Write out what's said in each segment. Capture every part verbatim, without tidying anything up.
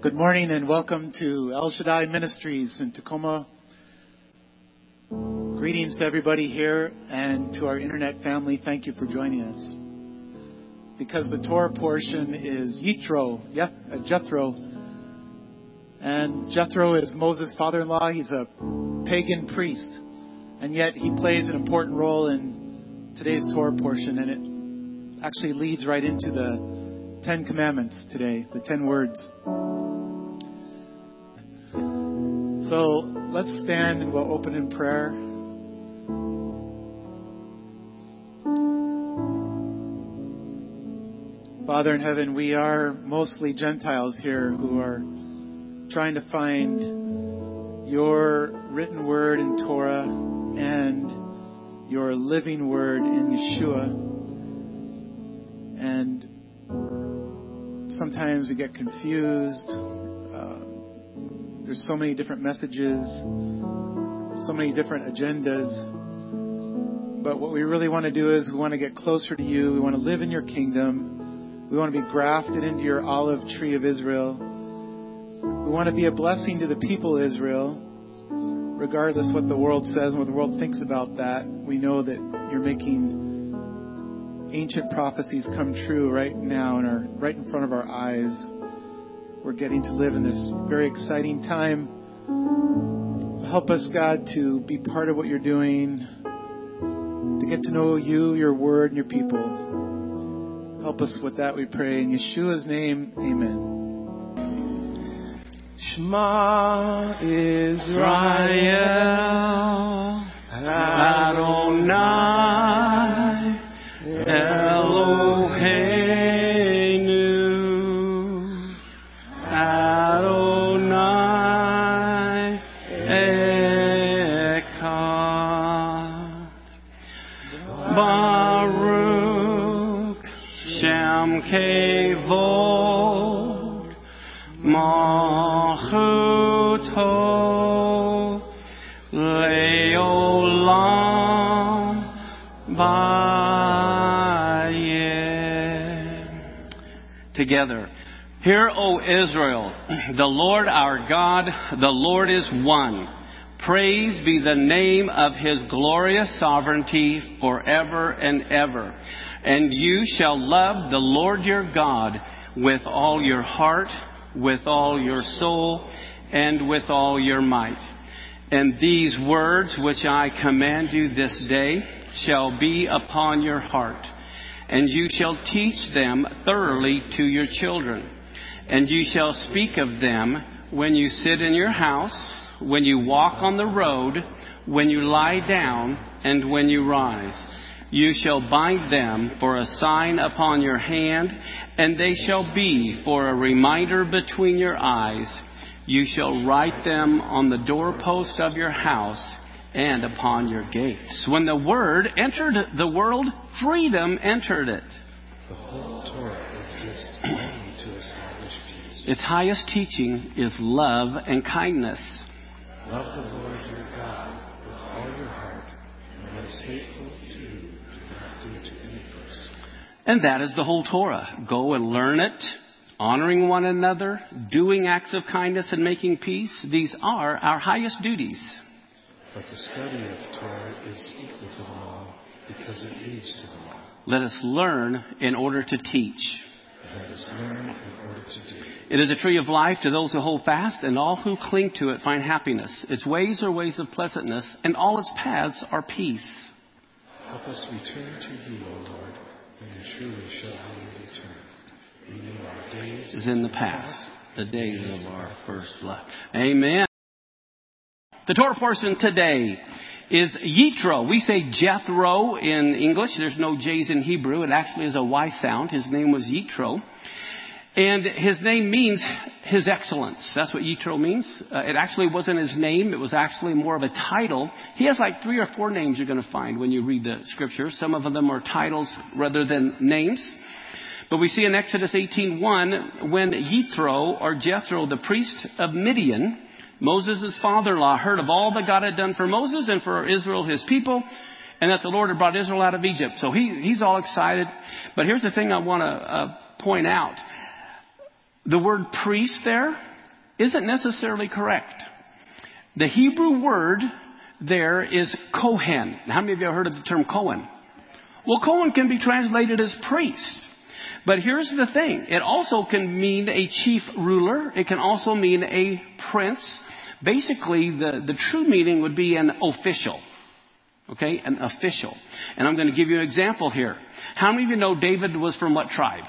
Good morning and welcome to El Shaddai Ministries in Tacoma. Greetings to everybody here and to our internet family. Thank you for joining us. Because the Torah portion is Yitro, Jethro. And Jethro is Moses' father-in-law. He's a pagan priest. And yet he plays an important role in today's Torah portion. And it actually leads right into the Ten Commandments today, the Ten Words. So let's stand and we'll open in prayer. Father in heaven, we are mostly Gentiles here who are trying to find your written word in Torah and your living word in Yeshua. And sometimes we get confused. Uh, there's so many different messages, so many different agendas. But what we really want to do is we want to get closer to you. We want to live in your kingdom. We want to be grafted into your olive tree of Israel. We want to be a blessing to the people of Israel, regardless what the world says and what the world thinks about that. We know that you're making ancient prophecies come true right now and are right in front of our eyes. We're getting to live in this very exciting time. So help us, God, to be part of what you're doing, to get to know you, your word, and your people. Help us with that, we pray. In Yeshua's name, amen. Shema Israel, Adonai, Eloheinu, Adonai, Echad, Baruch, Shem Kevod, Malchuto, Leolam, Bayeh. Together. Hear, O Israel, the Lord our God, the Lord is one. Praise be the name of his glorious sovereignty forever and ever. And you shall love the Lord your God with all your heart, with all your soul, and with all your might. And these words which I command you this day shall be upon your heart. And you shall teach them thoroughly to your children. And you shall speak of them when you sit in your house, when you walk on the road, when you lie down, and when you rise. You shall bind them for a sign upon your hand, and they shall be for a reminder between your eyes. You shall write them on the doorpost of your house and upon your gates. When the word entered the world, freedom entered it. The whole Torah exists only to establish peace. Its highest teaching is love and kindness. Love the Lord your God with all your heart, and what is hateful to you, do not do to any person. And that is the whole Torah. Go and learn it, honoring one another, doing acts of kindness and making peace. These are our highest duties. But the study of Torah is equal to them all, because it leads to them all. Let us learn in order to teach. Let us learn in order to do. It is a tree of life to those who hold fast, and all who cling to it find happiness. Its ways are ways of pleasantness, and all its paths are peace. Help us return to you, O Lord, and truly shall we return. Renew our days is in the past, the days of our first love. Amen. The Torah portion today is Yitro. We say Jethro in English. There's no J's in Hebrew. It actually is a Y sound. His name was Yitro. And his name means his excellence. That's what Yitro means. Uh, it actually wasn't his name. It was actually more of a title. He has like three or four names you're going to find when you read the scriptures. Some of them are titles rather than names. But we see in Exodus eighteen one, when Yitro, or Jethro, the priest of Midian, Moses' father-in-law, heard of all that God had done for Moses and for Israel, his people, and that the Lord had brought Israel out of Egypt. So he, he's all excited. But here's the thing I want to uh, point out. The word priest there isn't necessarily correct. The Hebrew word there is Kohen. How many of you have heard of the term Cohen? Well, Cohen can be translated as priest. But here's the thing. It also can mean a chief ruler. It can also mean a prince. Basically, the, the true meaning would be an official. Okay? An official. And I'm going to give you an example here. How many of you know David was from what tribe?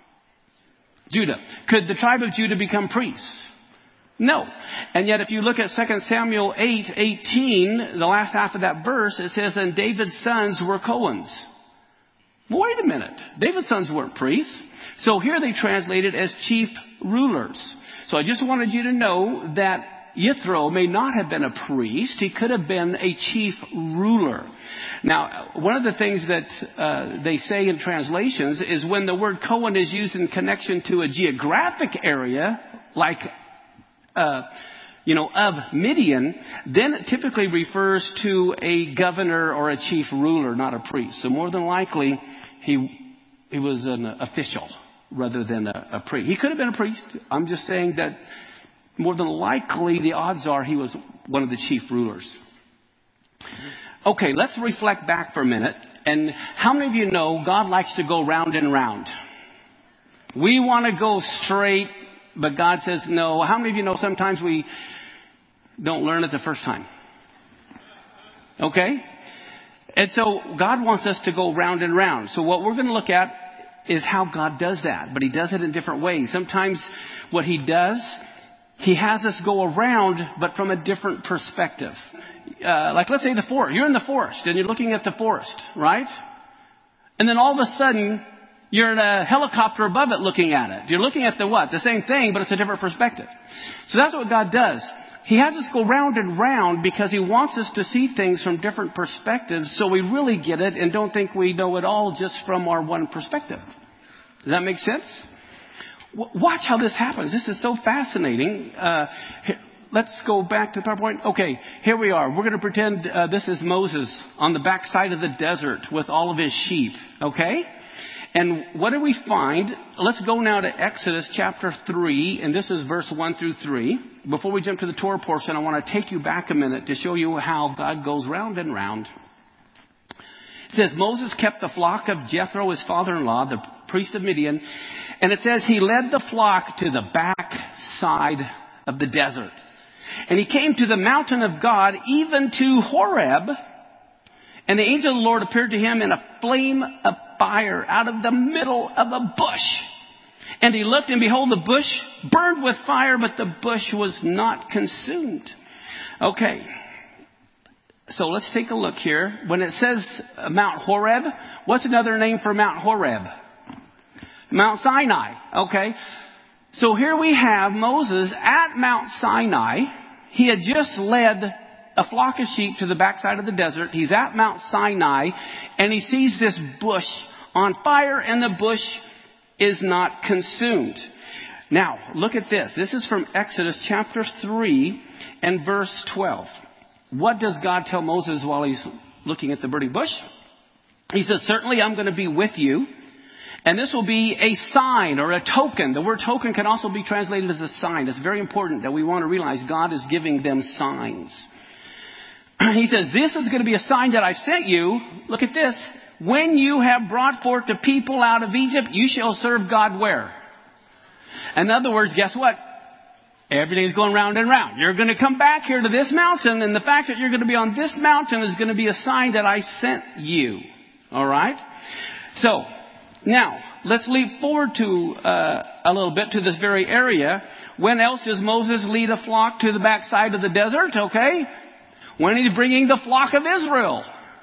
Judah. Could the tribe of Judah become priests? No. And yet if you look at Second Samuel eight eighteen, the last half of that verse, it says, and David's sons were Cohens. Well, wait a minute. David's sons weren't priests. So here they translate it as chief rulers. So I just wanted you to know that Yithro may not have been a priest. He could have been a chief ruler. Now, one of the things that uh, they say in translations is when the word Cohen is used in connection to a geographic area, like, uh, you know, of Midian, then it typically refers to a governor or a chief ruler, not a priest. So more than likely, he he was an official rather than a, a priest. He could have been a priest. I'm just saying that more than likely, the odds are he was one of the chief rulers. Okay, let's reflect back for a minute. And how many of you know God likes to go round and round? We want to go straight, but God says no. How many of you know sometimes we don't learn it the first time? Okay? And so God wants us to go round and round. So what we're going to look at is how God does that. But He does it in different ways. Sometimes what He does, He has us go around, but from a different perspective. Uh, like let's say the forest. You're in the forest and you're looking at the forest, right? And then all of a sudden, you're in a helicopter above it looking at it. You're looking at the what? The same thing, but it's a different perspective. So that's what God does. He has us go round and round because He wants us to see things from different perspectives so we really get it and don't think we know it all just from our one perspective. Does that make sense? Watch how this happens. This is so fascinating. Uh, let's go back to the PowerPoint. Okay, here we are. We're going to pretend uh, this is Moses on the backside of the desert with all of his sheep. Okay? And what do we find? Let's go now to Exodus chapter three, and this is verse one through three. Before we jump to the Torah portion, I want to take you back a minute to show you how God goes round and round. It says, Moses kept the flock of Jethro, his father-in-law, the priest of Midian. And it says he led the flock to the back side of the desert. And he came to the mountain of God, even to Horeb. And the angel of the Lord appeared to him in a flame of fire out of the middle of a bush. And he looked, and behold, the bush burned with fire, but the bush was not consumed. Okay. So let's take a look here. When it says Mount Horeb, what's another name for Mount Horeb? Mount Sinai. Okay. So here we have Moses at Mount Sinai. He had just led a flock of sheep to the backside of the desert. He's at Mount Sinai and he sees this bush on fire and the bush is not consumed. Now, look at this. This is from Exodus chapter three and verse twelve. What does God tell Moses while he's looking at the burning bush? He says, certainly I'm going to be with you. And this will be a sign or a token. The word token can also be translated as a sign. It's very important that we want to realize God is giving them signs. He says, this is going to be a sign that I've sent you. Look at this. When you have brought forth the people out of Egypt, you shall serve God where? In other words, guess what? Everything's going round and round. You're going to come back here to this mountain, and the fact that you're going to be on this mountain is going to be a sign that I sent you. All right? So, now, let's leap forward to uh, a little bit to this very area. When else does Moses lead a flock to the backside of the desert? Okay? When he's bringing the flock of Israel.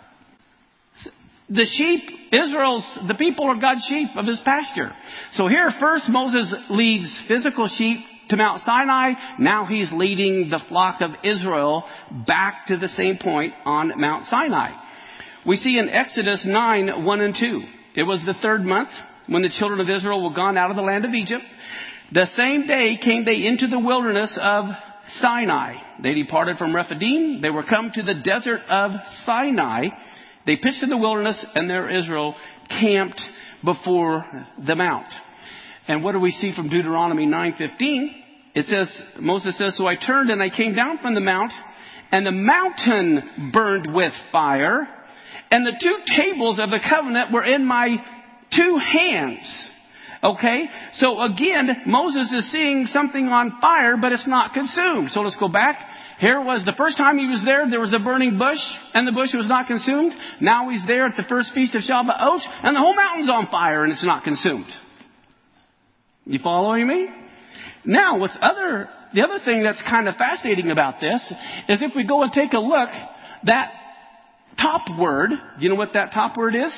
The sheep, Israel's, the people are God's sheep of his pasture. So here first Moses leads physical sheep to Mount Sinai. Now he's leading the flock of Israel back to the same point on Mount Sinai. We see in Exodus nine, one and two. It was the third month when the children of Israel were gone out of the land of Egypt. The same day came they into the wilderness of Sinai. They departed from Rephidim. They were come to the desert of Sinai. They pitched in the wilderness, and there Israel camped before the mount. And what do we see from Deuteronomy nine fifteen? It says, Moses says, so I turned and I came down from the mount, and the mountain burned with fire, and the two tables of the covenant were in my two hands. Okay? So again, Moses is seeing something on fire, but it's not consumed. So let's go back. Here was the first time he was there, there was a burning bush, and the bush was not consumed. Now he's there at the first feast of Shavuot, and the whole mountain's on fire, and it's not consumed. You following me? Now, what's other, the other thing that's kind of fascinating about this is if we go and take a look, that top word, do you know what that top word is?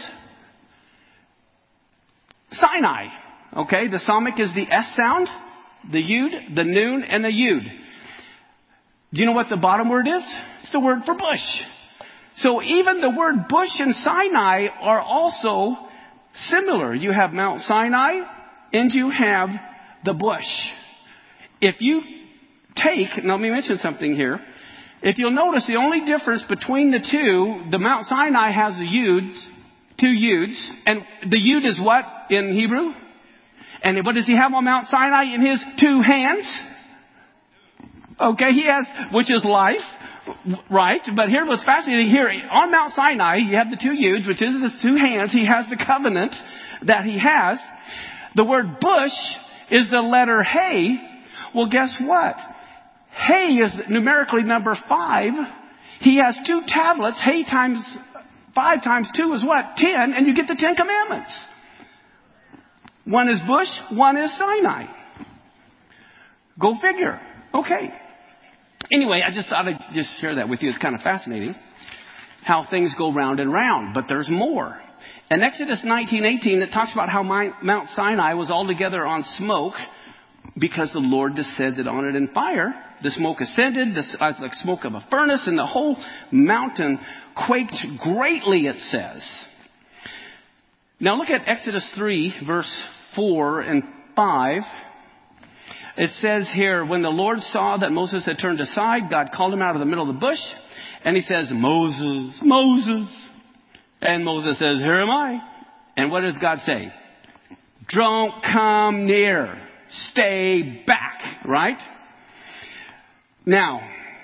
Sinai. Okay, the Samic is the S sound, the Yud, the Nun, and the Yud. Do you know what the bottom word is? It's the word for bush. So even the word bush and Sinai are also similar. You have Mount Sinai and you have the bush. If you take, now let me mention something here. If you'll notice, the only difference between the two, the Mount Sinai has the Yuds, two Yuds, and the Yud is what in Hebrew? And what does he have on Mount Sinai in his two hands? Okay, he has, which is life, right? But here what's fascinating here, on Mount Sinai, you have the two Yuds, which is his two hands. He has the covenant that he has. The word bush is the letter Hey. Well, guess what? Hey is numerically number five. He has two tablets. Hey times five times two is what? Ten. And you get the Ten Commandments. One is bush, one is Sinai. Go figure. Okay. Anyway, I just thought I'd just share that with you. It's kind of fascinating how things go round and round. But there's more. In Exodus nineteen eighteen, it talks about how Mount Sinai was altogether on smoke because the Lord descended on it in fire. The smoke ascended as like smoke of a furnace, and the whole mountain quaked greatly, it says. Now look at Exodus three, verse four and five. It says here, when the Lord saw that Moses had turned aside, God called him out of the middle of the bush, and he says, Moses, Moses. And Moses says, here am I. And what does God say? Don't come near. Stay back, right? Now,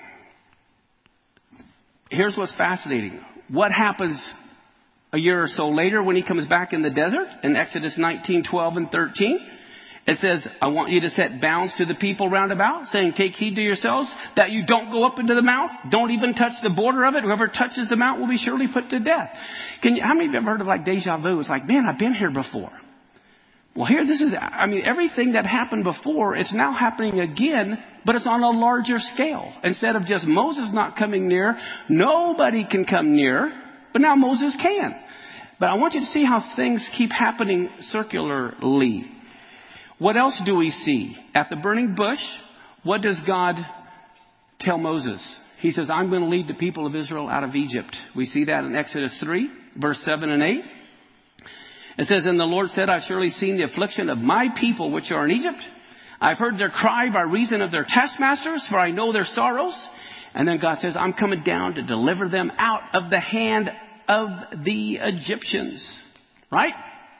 here's what's fascinating. What happens a year or so later when he comes back in the desert in Exodus nineteen, twelve, and thirteen? It says, I want you to set bounds to the people round about, saying, take heed to yourselves that you don't go up into the mount. Don't even touch the border of it. Whoever touches the mount will be surely put to death. Can you, how many of you have ever heard of like deja vu? It's like, man, I've been here before. Well, here, this is, I mean, everything that happened before, it's now happening again, but it's on a larger scale. Instead of just Moses not coming near, nobody can come near, but now Moses can. But I want you to see how things keep happening circularly. What else do we see? At the burning bush, what does God tell Moses? He says, I'm going to lead the people of Israel out of Egypt. We see that in Exodus three, verse seven and eight. It says, and the Lord said, I've surely seen the affliction of my people which are in Egypt. I've heard their cry by reason of their taskmasters, for I know their sorrows. And then God says, I'm coming down to deliver them out of the hand of the Egyptians. Right?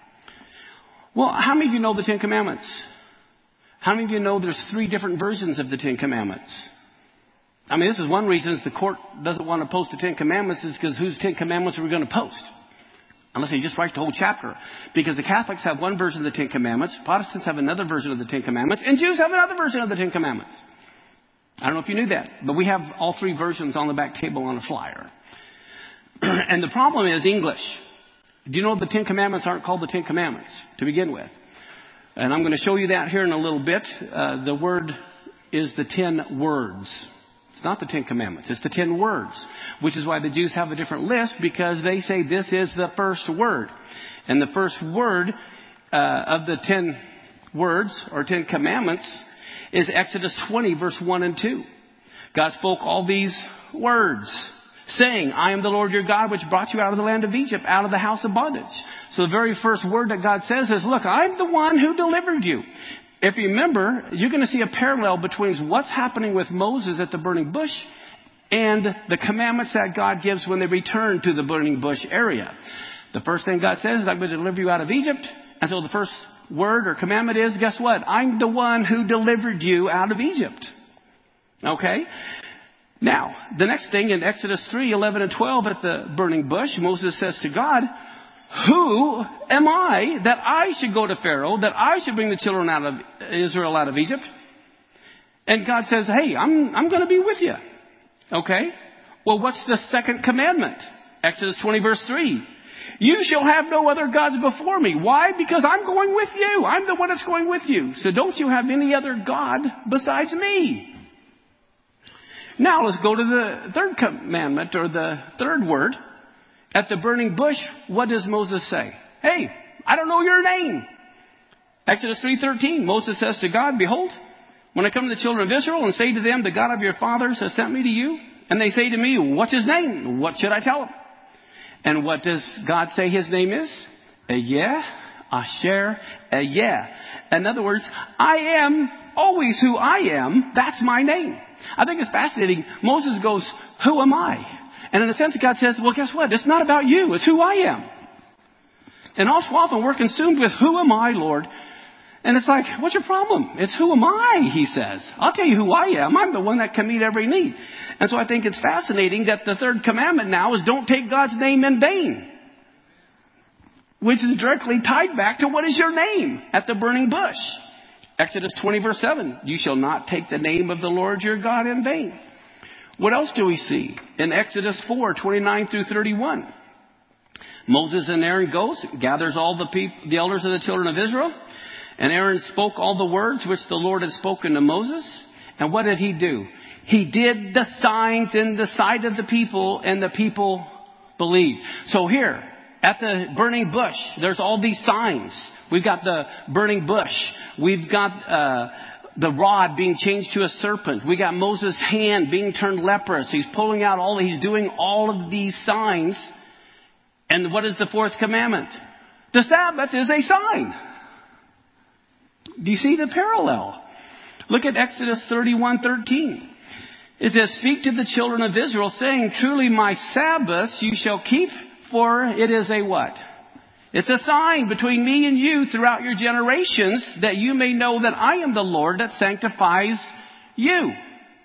Well, how many of you know the Ten Commandments? How many of you know there's three different versions of the Ten Commandments? I mean, this is one reason the court doesn't want to post the Ten Commandments is because whose Ten Commandments are we going to post? Unless they just write the whole chapter. Because the Catholics have one version of the Ten Commandments, Protestants have another version of the Ten Commandments, and Jews have another version of the Ten Commandments. I don't know if you knew that, but we have all three versions on the back table on a flyer. And the problem is English. Do you know the Ten Commandments aren't called the Ten Commandments to begin with? And I'm going to show you that here in a little bit. Uh, the word is the ten words. It's not the Ten Commandments. It's the ten words, which is why the Jews have a different list because they say this is the first word. And the first word uh, of the ten words or ten commandments is Exodus twenty, verse one and two. God spoke all these words, saying, I am the Lord your God, which brought you out of the land of Egypt, out of the house of bondage. So the very first word that God says is, look, I'm the one who delivered you. If you remember, you're going to see a parallel between what's happening with Moses at the burning bush and the commandments that God gives when they return to the burning bush area. The first thing God says is, I'm going to deliver you out of Egypt. And so the first word or commandment is, guess what? I'm the one who delivered you out of Egypt. Okay? Now, the next thing in Exodus three, eleven and twelve at the burning bush, Moses says to God, who am I that I should go to Pharaoh, that I should bring the children out of Israel out of Egypt? And God says, hey, I'm, I'm going to be with you. Okay? Well, what's the second commandment? Exodus twenty verse three. You shall have no other gods before me. Why? Because I'm going with you. I'm the one that's going with you. So don't you have any other God besides me. Now let's go to the third commandment, or the third word. At the burning bush, what does Moses say? Hey, I don't know your name. Exodus three thirteen, Moses says to God, behold, when I come to the children of Israel and say to them, the God of your fathers has sent me to you, and they say to me, what's his name? What should I tell them? And what does God say his name is? Ehyeh, Asher, Ehyeh. In other words, I am always who I am. That's my name. I think it's fascinating. Moses goes, who am I? And in a sense, God says, well, guess what? It's not about you. It's who I am. And all so often we're consumed with, who am I, Lord? And it's like, what's your problem? It's who am I, he says. I'll tell you who I am. I'm the one that can meet every need. And so I think it's fascinating that the third commandment now is don't take God's name in vain. Which is directly tied back to what is your name at the burning bush. Exodus twenty verse seven. You shall not take the name of the Lord your God in vain. What else do we see? In Exodus four, twenty-nine through thirty-one. Moses and Aaron goes, gathers all the people, the elders of the children of Israel. And Aaron spoke all the words which the Lord had spoken to Moses. And what did he do? He did the signs in the sight of the people, and the people believed. So here, at the burning bush, there's all these signs. We've got the burning bush. We've got uh, the rod being changed to a serpent. We got Moses' hand being turned leprous. He's pulling out all, he's doing all of these signs. And what is the fourth commandment? The Sabbath is a sign. Do you see the parallel? Look at Exodus thirty-one thirteen. It says, speak to the children of Israel, saying, truly my Sabbaths you shall keep, for it is a what? It's a sign between me and you throughout your generations, that you may know that I am the Lord that sanctifies you.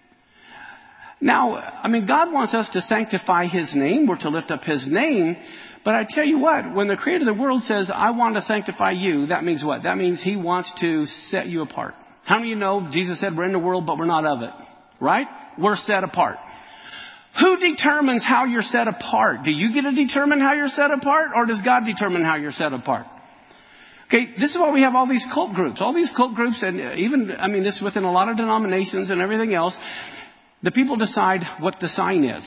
Now, I mean, God wants us to sanctify his name. We're to lift up his name. But I tell you what, when the creator of the world says, I want to sanctify you, that means what? That means he wants to set you apart. How many of you know Jesus said we're in the world, but we're not of it? Right? We're set apart. Who determines how you're set apart? Do you get to determine how you're set apart, or does God determine how you're set apart? Okay, this is why we have all these cult groups. All these cult groups, and even, I mean, this within a lot of denominations and everything else, the people decide what the sign is.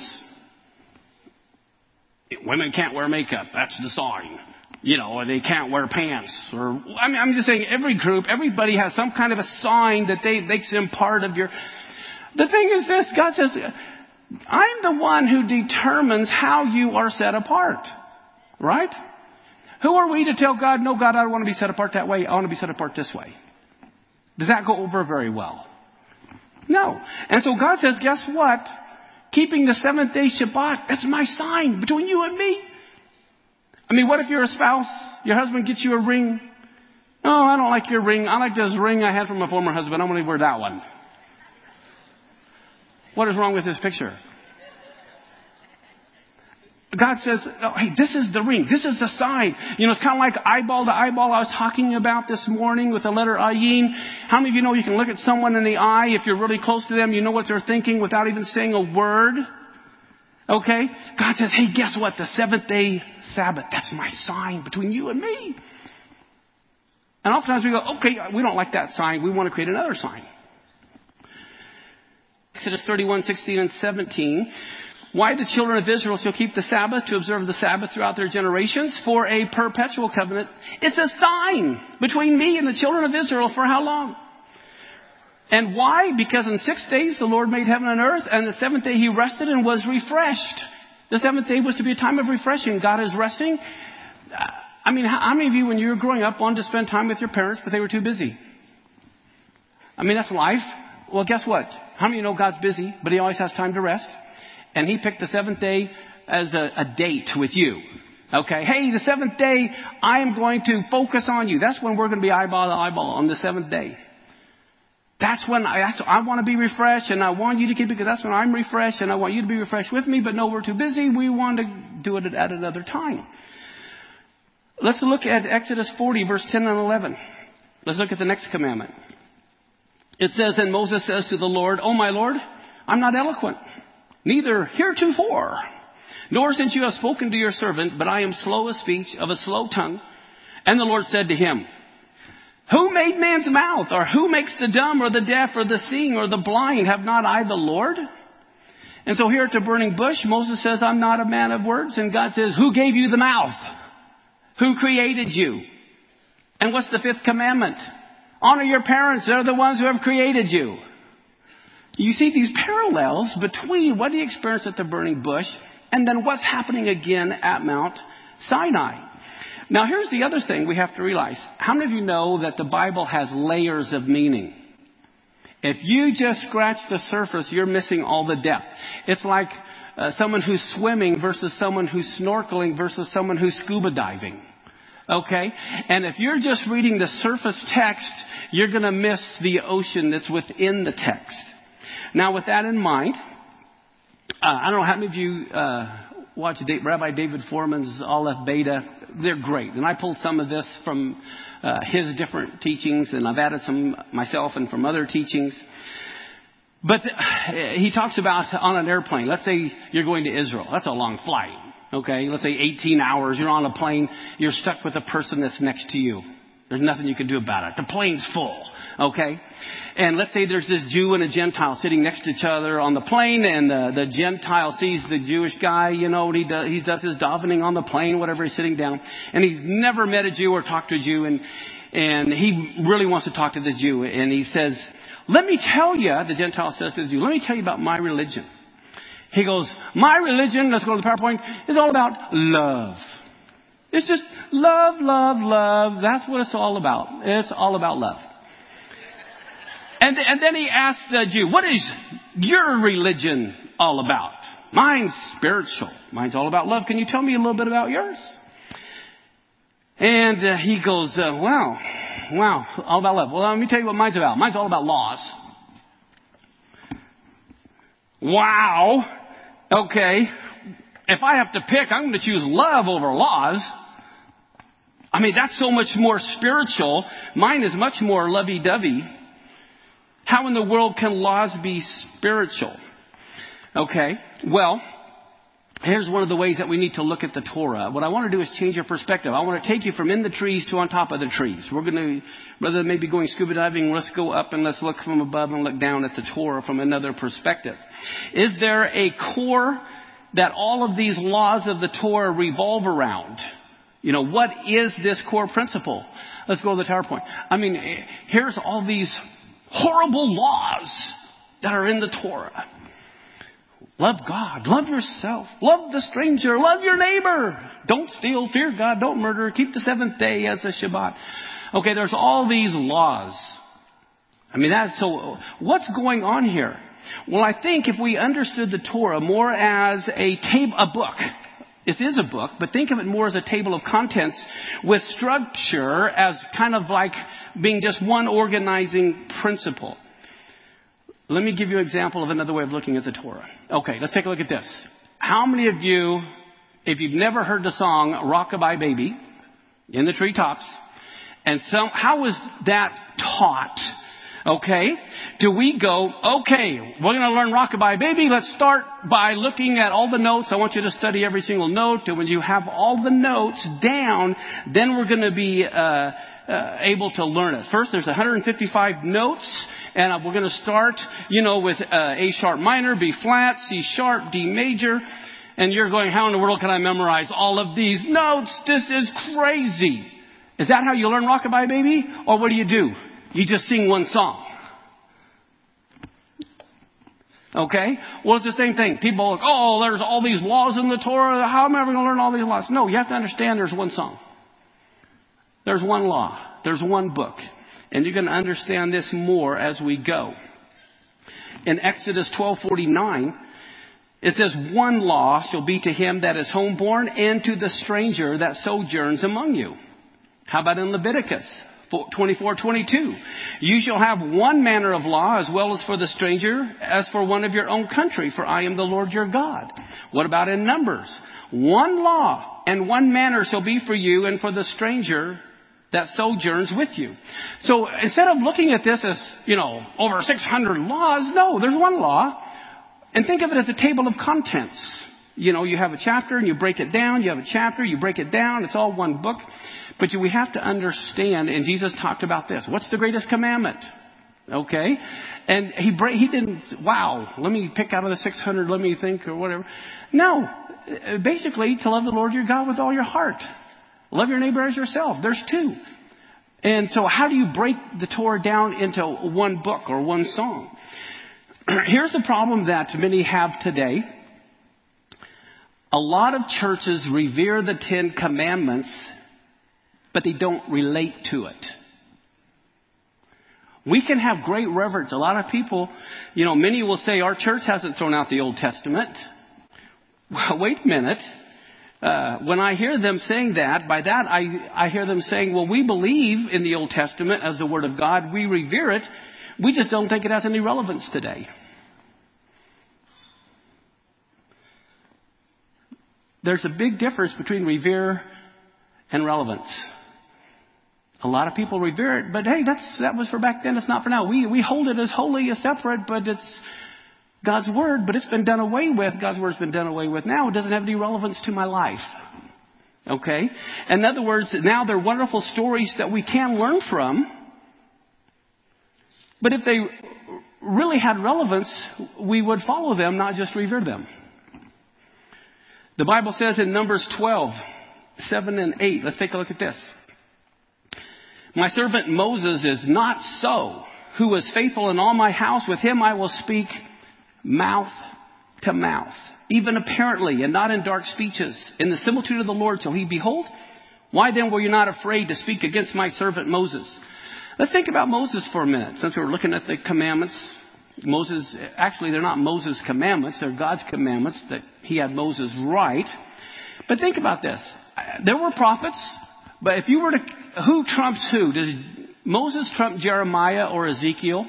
Women can't wear makeup. That's the sign. You know, or they can't wear pants. Or I mean, I'm just saying every group, everybody has some kind of a sign that they makes them part of your... The thing is this, God says, I'm the one who determines how you are set apart. Right? Who are we to tell God, no, God, I don't want to be set apart that way. I want to be set apart this way. Does that go over very well? No. And so God says, guess what? Keeping the seventh day Shabbat, that's my sign between you and me. I mean, what if you're a spouse? Your husband gets you a ring. Oh, I don't like your ring. I like this ring I had from my former husband. I'm going to wear that one. What is wrong with this picture? God says, oh, hey, this is the ring. This is the sign. You know, it's kind of like eyeball to eyeball I was talking about this morning with the letter Ayin. How many of you know you can look at someone in the eye? If you're really close to them, you know what they're thinking without even saying a word. Okay? God says, hey, guess what? The seventh day Sabbath, that's my sign between you and me. And oftentimes we go, okay, we don't like that sign. We want to create another sign. Exodus thirty-one, sixteen and seventeen. Why the children of Israel shall keep the Sabbath, to observe the Sabbath throughout their generations, for a perpetual covenant. It's a sign between me and the children of Israel for how long? And why? Because in six days the Lord made heaven and earth, and the seventh day he rested and was refreshed. The seventh day was to be a time of refreshing. God is resting. I mean, how many of you when you were growing up wanted to spend time with your parents, but they were too busy? I mean, that's life. Well, guess what? How many of you know God's busy, but he always has time to rest? And he picked the seventh day as a, a date with you. Okay. Hey, the seventh day, I am going to focus on you. That's when we're going to be eyeball to eyeball on the seventh day. That's when I, that's, I want to be refreshed, and I want you to keep it, because that's when I'm refreshed, and I want you to be refreshed with me. But no, we're too busy. We want to do it at another time. Let's look at Exodus forty, verse ten and eleven. Let's look at the next commandment. It says, and Moses says to the Lord, "Oh, my Lord, I'm not eloquent, neither heretofore, nor since you have spoken to your servant, but I am slow of speech, of a slow tongue." And the Lord said to him, "Who made man's mouth? Or who makes the dumb or the deaf or the seeing or the blind? Have not I the Lord?" And so here at the burning bush, Moses says, "I'm not a man of words." And God says, "Who gave you the mouth? Who created you?" And what's the fifth commandment? Honor your parents. They're the ones who have created you. You see these parallels between what he experienced at the burning bush and then what's happening again at Mount Sinai. Now, here's the other thing we have to realize. How many of you know that the Bible has layers of meaning? If you just scratch the surface, you're missing all the depth. It's like uh, someone who's swimming versus someone who's snorkeling versus someone who's scuba diving. Okay? And if you're just reading the surface text, you're going to miss the ocean that's within the text. Now, with that in mind, uh, I don't know how many of you uh, watch Rabbi David Foreman's Aleph Beta. They're great. And I pulled some of this from uh, his different teachings, and I've added some myself and from other teachings. But uh, he talks about on an airplane. Let's say you're going to Israel. That's a long flight. Okay, let's say eighteen hours. You're on a plane. You're stuck with the person that's next to you. There's nothing you can do about it. The plane's full. Okay? And let's say there's this Jew and a Gentile sitting next to each other on the plane, and the, the Gentile sees the Jewish guy, you know, and he does, he does his davening on the plane, whatever, he's sitting down. And he's never met a Jew or talked to a Jew, and, and he really wants to talk to the Jew. And he says, "Let me tell you," the Gentile says to the Jew, "let me tell you about my religion." He goes, "My religion," let's go to the PowerPoint, "is all about love." It's just love, love, love. That's what it's all about. It's all about love. And, and then he asked the Jew, "What is your religion all about?" "Mine's spiritual. Mine's all about love. Can you tell me a little bit about yours?" And uh, he goes, uh, wow, wow, all about love. "Well, let me tell you what mine's about. Mine's all about laws." Wow. Okay. If I have to pick, I'm going to choose love over laws. I mean, that's so much more spiritual. Mine is much more lovey-dovey. How in the world can laws be spiritual? Okay. Well, here's one of the ways that we need to look at the Torah. What I want to do is change your perspective. I want to take you from in the trees to on top of the trees. We're going to, rather than maybe going scuba diving, let's go up and let's look from above and look down at the Torah from another perspective. Is there a core that all of these laws of the Torah revolve around? You know, what is this core principle? Let's go to the PowerPoint. I mean, here's all these horrible laws that are in the Torah. Love God. Love yourself. Love the stranger. Love your neighbor. Don't steal. Fear God. Don't murder. Keep the seventh day as a Shabbat. Okay, there's all these laws. I mean, that's so. What's going on here? Well, I think if we understood the Torah more as a table, a book. It is a book, but think of it more as a table of contents with structure as kind of like being just one organizing principle. Let me give you an example of another way of looking at the Torah. Okay, let's take a look at this. How many of you, if you've never heard the song Rockabye Baby in the Treetops, and some, how is that taught? Okay, do we go, okay, we're going to learn Rockabye Baby. Let's start by looking at all the notes. I want you to study every single note. And when you have all the notes down, then we're going to be uh, uh, able to learn it. First, there's one hundred fifty-five notes. And we're going to start, you know, with uh, A sharp minor, B flat, C sharp, D major. And you're going, how in the world can I memorize all of these notes? This is crazy. Is that how you learn Rockabye Baby? Or what do you do? You just sing one song. Okay? Well, it's the same thing. People are like, oh, there's all these laws in the Torah. How am I ever going to learn all these laws? No, you have to understand there's one song. There's one law. There's one book. And you're going to understand this more as we go. In Exodus twelve forty-nine, It says, one law shall be to him that is homeborn and to the stranger that sojourns among you. How about in Leviticus twenty-four twenty-two? You shall have one manner of law as well as for the stranger as for one of your own country, for I am the Lord your God. What about in Numbers? One law and one manner shall be for you and for the stranger that sojourns with you. So instead of looking at this as, you know, over six hundred laws, no, there's one law. And think of it as a table of contents. You know, you have a chapter and you break it down. You have a chapter, you break it down. It's all one book. But we have to understand, and Jesus talked about this. What's the greatest commandment? Okay? And he he didn't, wow, let me pick out of the six hundred, let me think, or whatever. No. Basically, to love the Lord your God with all your heart. Love your neighbor as yourself. There's two. And so how do you break the Torah down into one book or one song? Here's the problem that many have today. A lot of churches revere the Ten Commandments, but they don't relate to it. We can have great reverence. A lot of people, you know, many will say our church hasn't thrown out the Old Testament. Well, wait a minute. Uh, when I hear them saying that, by that I, I hear them saying, well, we believe in the Old Testament as the Word of God. We revere it. We just don't think it has any relevance today. There's a big difference between revere and relevance. A lot of people revere it, but hey, that's that was for back then. It's not for now. We we hold it as holy, as separate, but it's God's Word, but it's been done away with. God's Word's been done away with. Now it doesn't have any relevance to my life. Okay? In other words, now they're wonderful stories that we can learn from. But if they really had relevance, we would follow them, not just revere them. The Bible says in Numbers twelve, seven and eight, let's take a look at this. My servant Moses is not so, who was faithful in all my house. With him I will speak mouth to mouth, even apparently, and not in dark speeches. In the similitude of the Lord shall he behold. Why then were you not afraid to speak against my servant Moses? Let's think about Moses for a minute, since we're looking at the commandments. Moses, actually, they're not Moses' commandments. They're God's commandments that he had Moses write. But think about this. There were prophets, but if you were to, who trumps who? Does Moses trump Jeremiah or Ezekiel?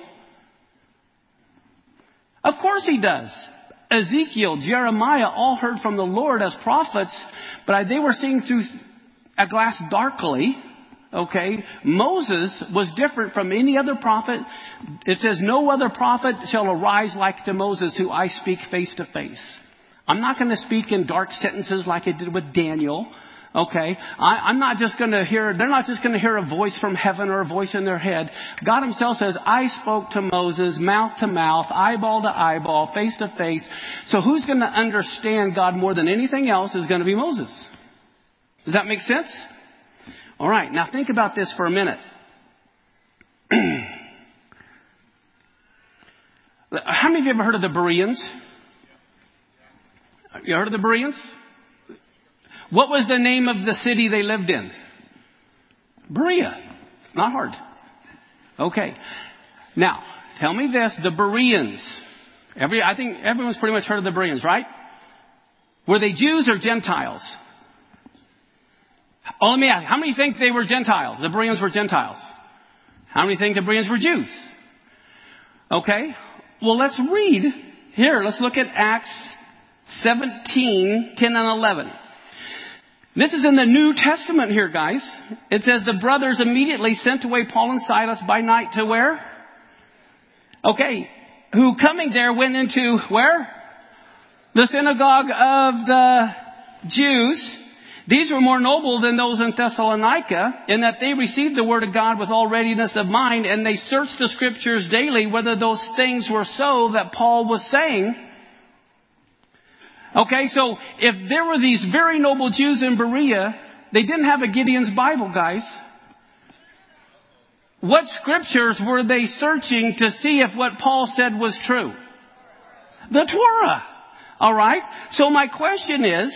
Of course he does. Ezekiel, Jeremiah all heard from the Lord as prophets, but they were seeing through a glass darkly. Okay, Moses was different from any other prophet. It says, no other prophet shall arise like to Moses, who I speak face to face. I'm not going to speak in dark sentences like I did with Daniel. Okay, I, I'm not just going to hear, they're not just going to hear a voice from heaven or a voice in their head. God himself says, I spoke to Moses, mouth to mouth, eyeball to eyeball, face to face. So who's going to understand God more than anything else is going to be Moses. Does that make sense? All right, now think about this for a minute. How many of you ever heard of the Bereans? You heard of the Bereans? What was the name of the city they lived in? Berea. It's not hard. Okay. Now, tell me this, the Bereans. Every, I think everyone's pretty much heard of the Bereans, right? Were they Jews or Gentiles? Oh, let me ask, how many think they were Gentiles? The Bereans were Gentiles. How many think the Bereans were Jews? Okay. Well, let's read here. Let's look at Acts seventeen, ten and eleven. This is in the New Testament here, guys. It says the brothers immediately sent away Paul and Silas by night to where? Okay. Who coming there went into where? The synagogue of the Jews. These were more noble than those in Thessalonica, in that they received the word of God with all readiness of mind, and they searched the scriptures daily whether those things were so that Paul was saying. Okay, so if there were these very noble Jews in Berea, they didn't have a Gideon's Bible, guys. What scriptures were they searching to see if what Paul said was true? The Torah. All right. So my question is,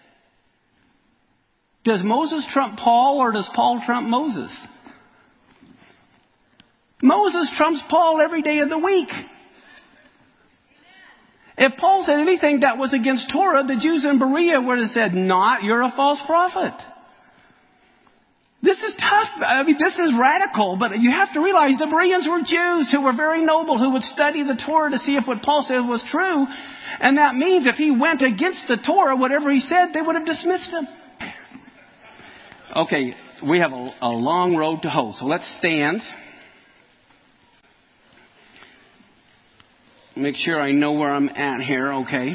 does Moses trump Paul or does Paul trump Moses? Moses trumps Paul every day of the week. If Paul said anything that was against Torah, the Jews in Berea would have said, not, you're a false prophet. This is tough. I mean, this is radical, but you have to realize the Bereans were Jews who were very noble, who would study the Torah to see if what Paul said was true. And that means if he went against the Torah, whatever he said, they would have dismissed him. Okay, we have a, a long road to hoe, so let's stand. Make sure I know where I'm at here, okay?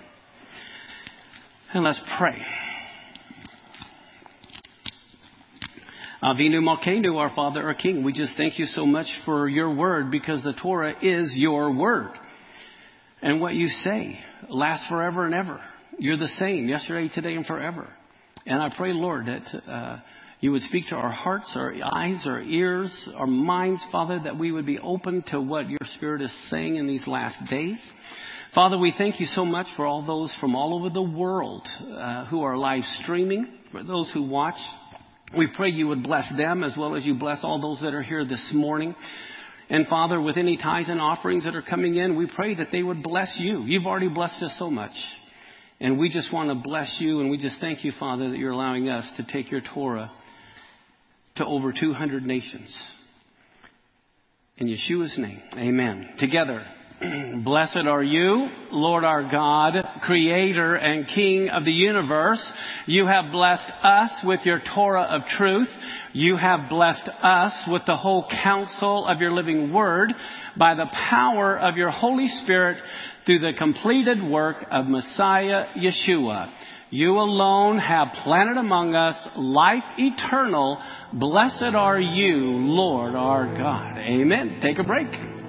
And let's pray. Avinu Malkeinu, our Father, our King, we just thank you so much for your word, because the Torah is your word. And what you say lasts forever and ever. You're the same yesterday, today, and forever. And I pray, Lord, that uh, you would speak to our hearts, our eyes, our ears, our minds, Father, that we would be open to what your Spirit is saying in these last days. Father, we thank you so much for all those from all over the world uh, who are live streaming, for those who watch. We pray you would bless them as well as you bless all those that are here this morning. And Father, with any tithes and offerings that are coming in, we pray that they would bless you. You've already blessed us so much. And we just want to bless you, and we just thank you, Father, that you're allowing us to take your Torah to over two hundred nations. In Yeshua's name, amen. Together, blessed are you, Lord our God, Creator and King of the universe. You have blessed us with your Torah of truth. You have blessed us with the whole counsel of your living word by the power of your Holy Spirit through the completed work of Messiah Yeshua. You alone have planted among us life eternal. Blessed are you, Lord our God. Amen. Take a break.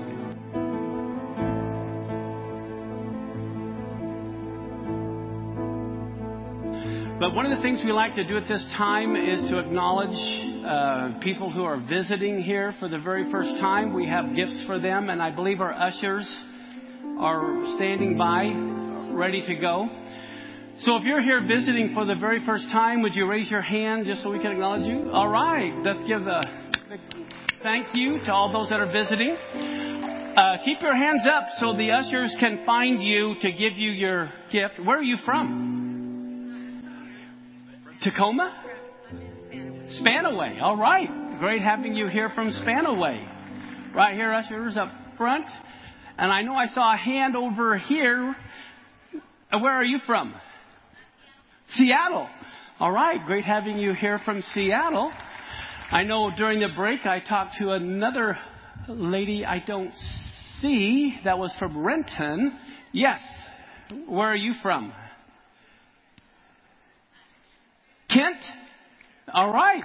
But one of the things we like to do at this time is to acknowledge uh, people who are visiting here for the very first time. We have gifts for them, and I believe our ushers are standing by, ready to go. So if you're here visiting for the very first time, would you raise your hand just so we can acknowledge you? All right. Let's give a thank you to all those that are visiting. Uh, keep your hands up so the ushers can find you to give you your gift. Where are you from? Tacoma? Spanaway. All right. Great having you here from Spanaway. Right here, ushers up front. And I know I saw a hand over here. Where are you from? Seattle. All right. Great having you here from Seattle. I know during the break I talked to another lady I don't see that was from Renton. Yes. Where are you from? Kent? All right.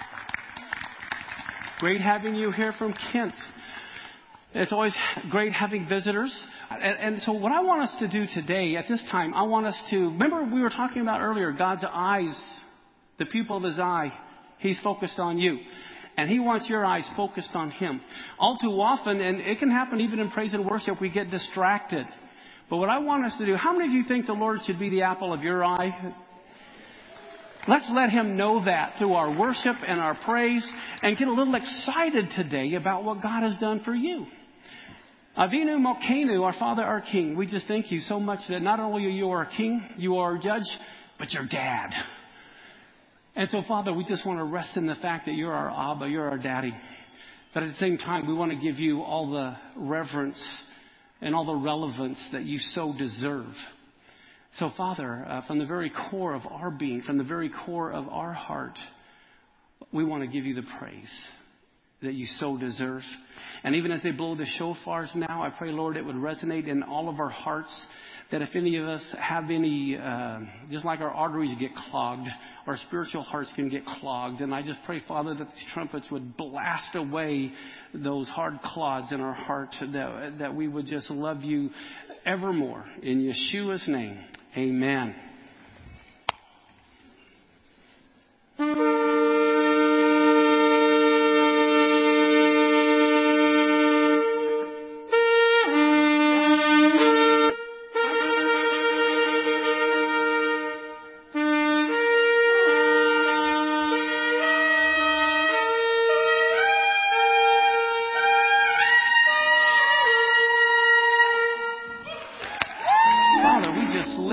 Great having you here from Kent. It's always great having visitors. And, and so what I want us to do today, at this time, I want us to, remember we were talking about earlier, God's eyes, the pupil of his eye, he's focused on you. And he wants your eyes focused on him. All too often, and it can happen even in praise and worship, we get distracted. But what I want us to do, how many of you think the Lord should be the apple of your eye? Let's let him know that through our worship and our praise, and get a little excited today about what God has done for you. Avinu Malkeinu, our Father, our King, we just thank you so much that not only are you our King, you are our Judge, but you're Dad. And so, Father, we just want to rest in the fact that you're our Abba, you're our Daddy. But at the same time, we want to give you all the reverence and all the relevance that you so deserve. So, Father, uh, from the very core of our being, from the very core of our heart, we want to give you the praise that you so deserve. And even as they blow the shofars now, I pray, Lord, it would resonate in all of our hearts, that if any of us have any, uh, just like our arteries get clogged, our spiritual hearts can get clogged. And I just pray, Father, that these trumpets would blast away those hard clods in our heart, that, that we would just love you evermore. In Yeshua's name, amen.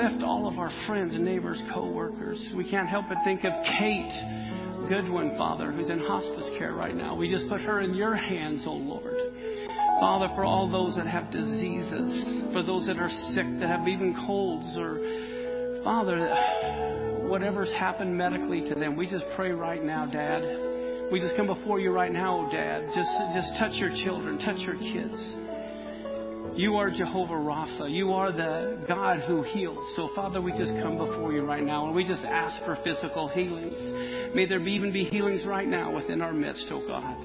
lift all of our friends, neighbors, co-workers. We can't help but think of Kate Goodwin, Father, who's in hospice care right now. We just put her in your hands, oh Lord. Father, for all those that have diseases, for those that are sick, that have even colds, or Father, whatever's happened medically to them, we just pray right now, Dad. We just come before you right now, oh Dad. Just, just touch your children, touch your kids. You are Jehovah Rapha. You are the God who heals. So, Father, we just come before you right now, and we just ask for physical healings. May there even be healings right now within our midst, oh God.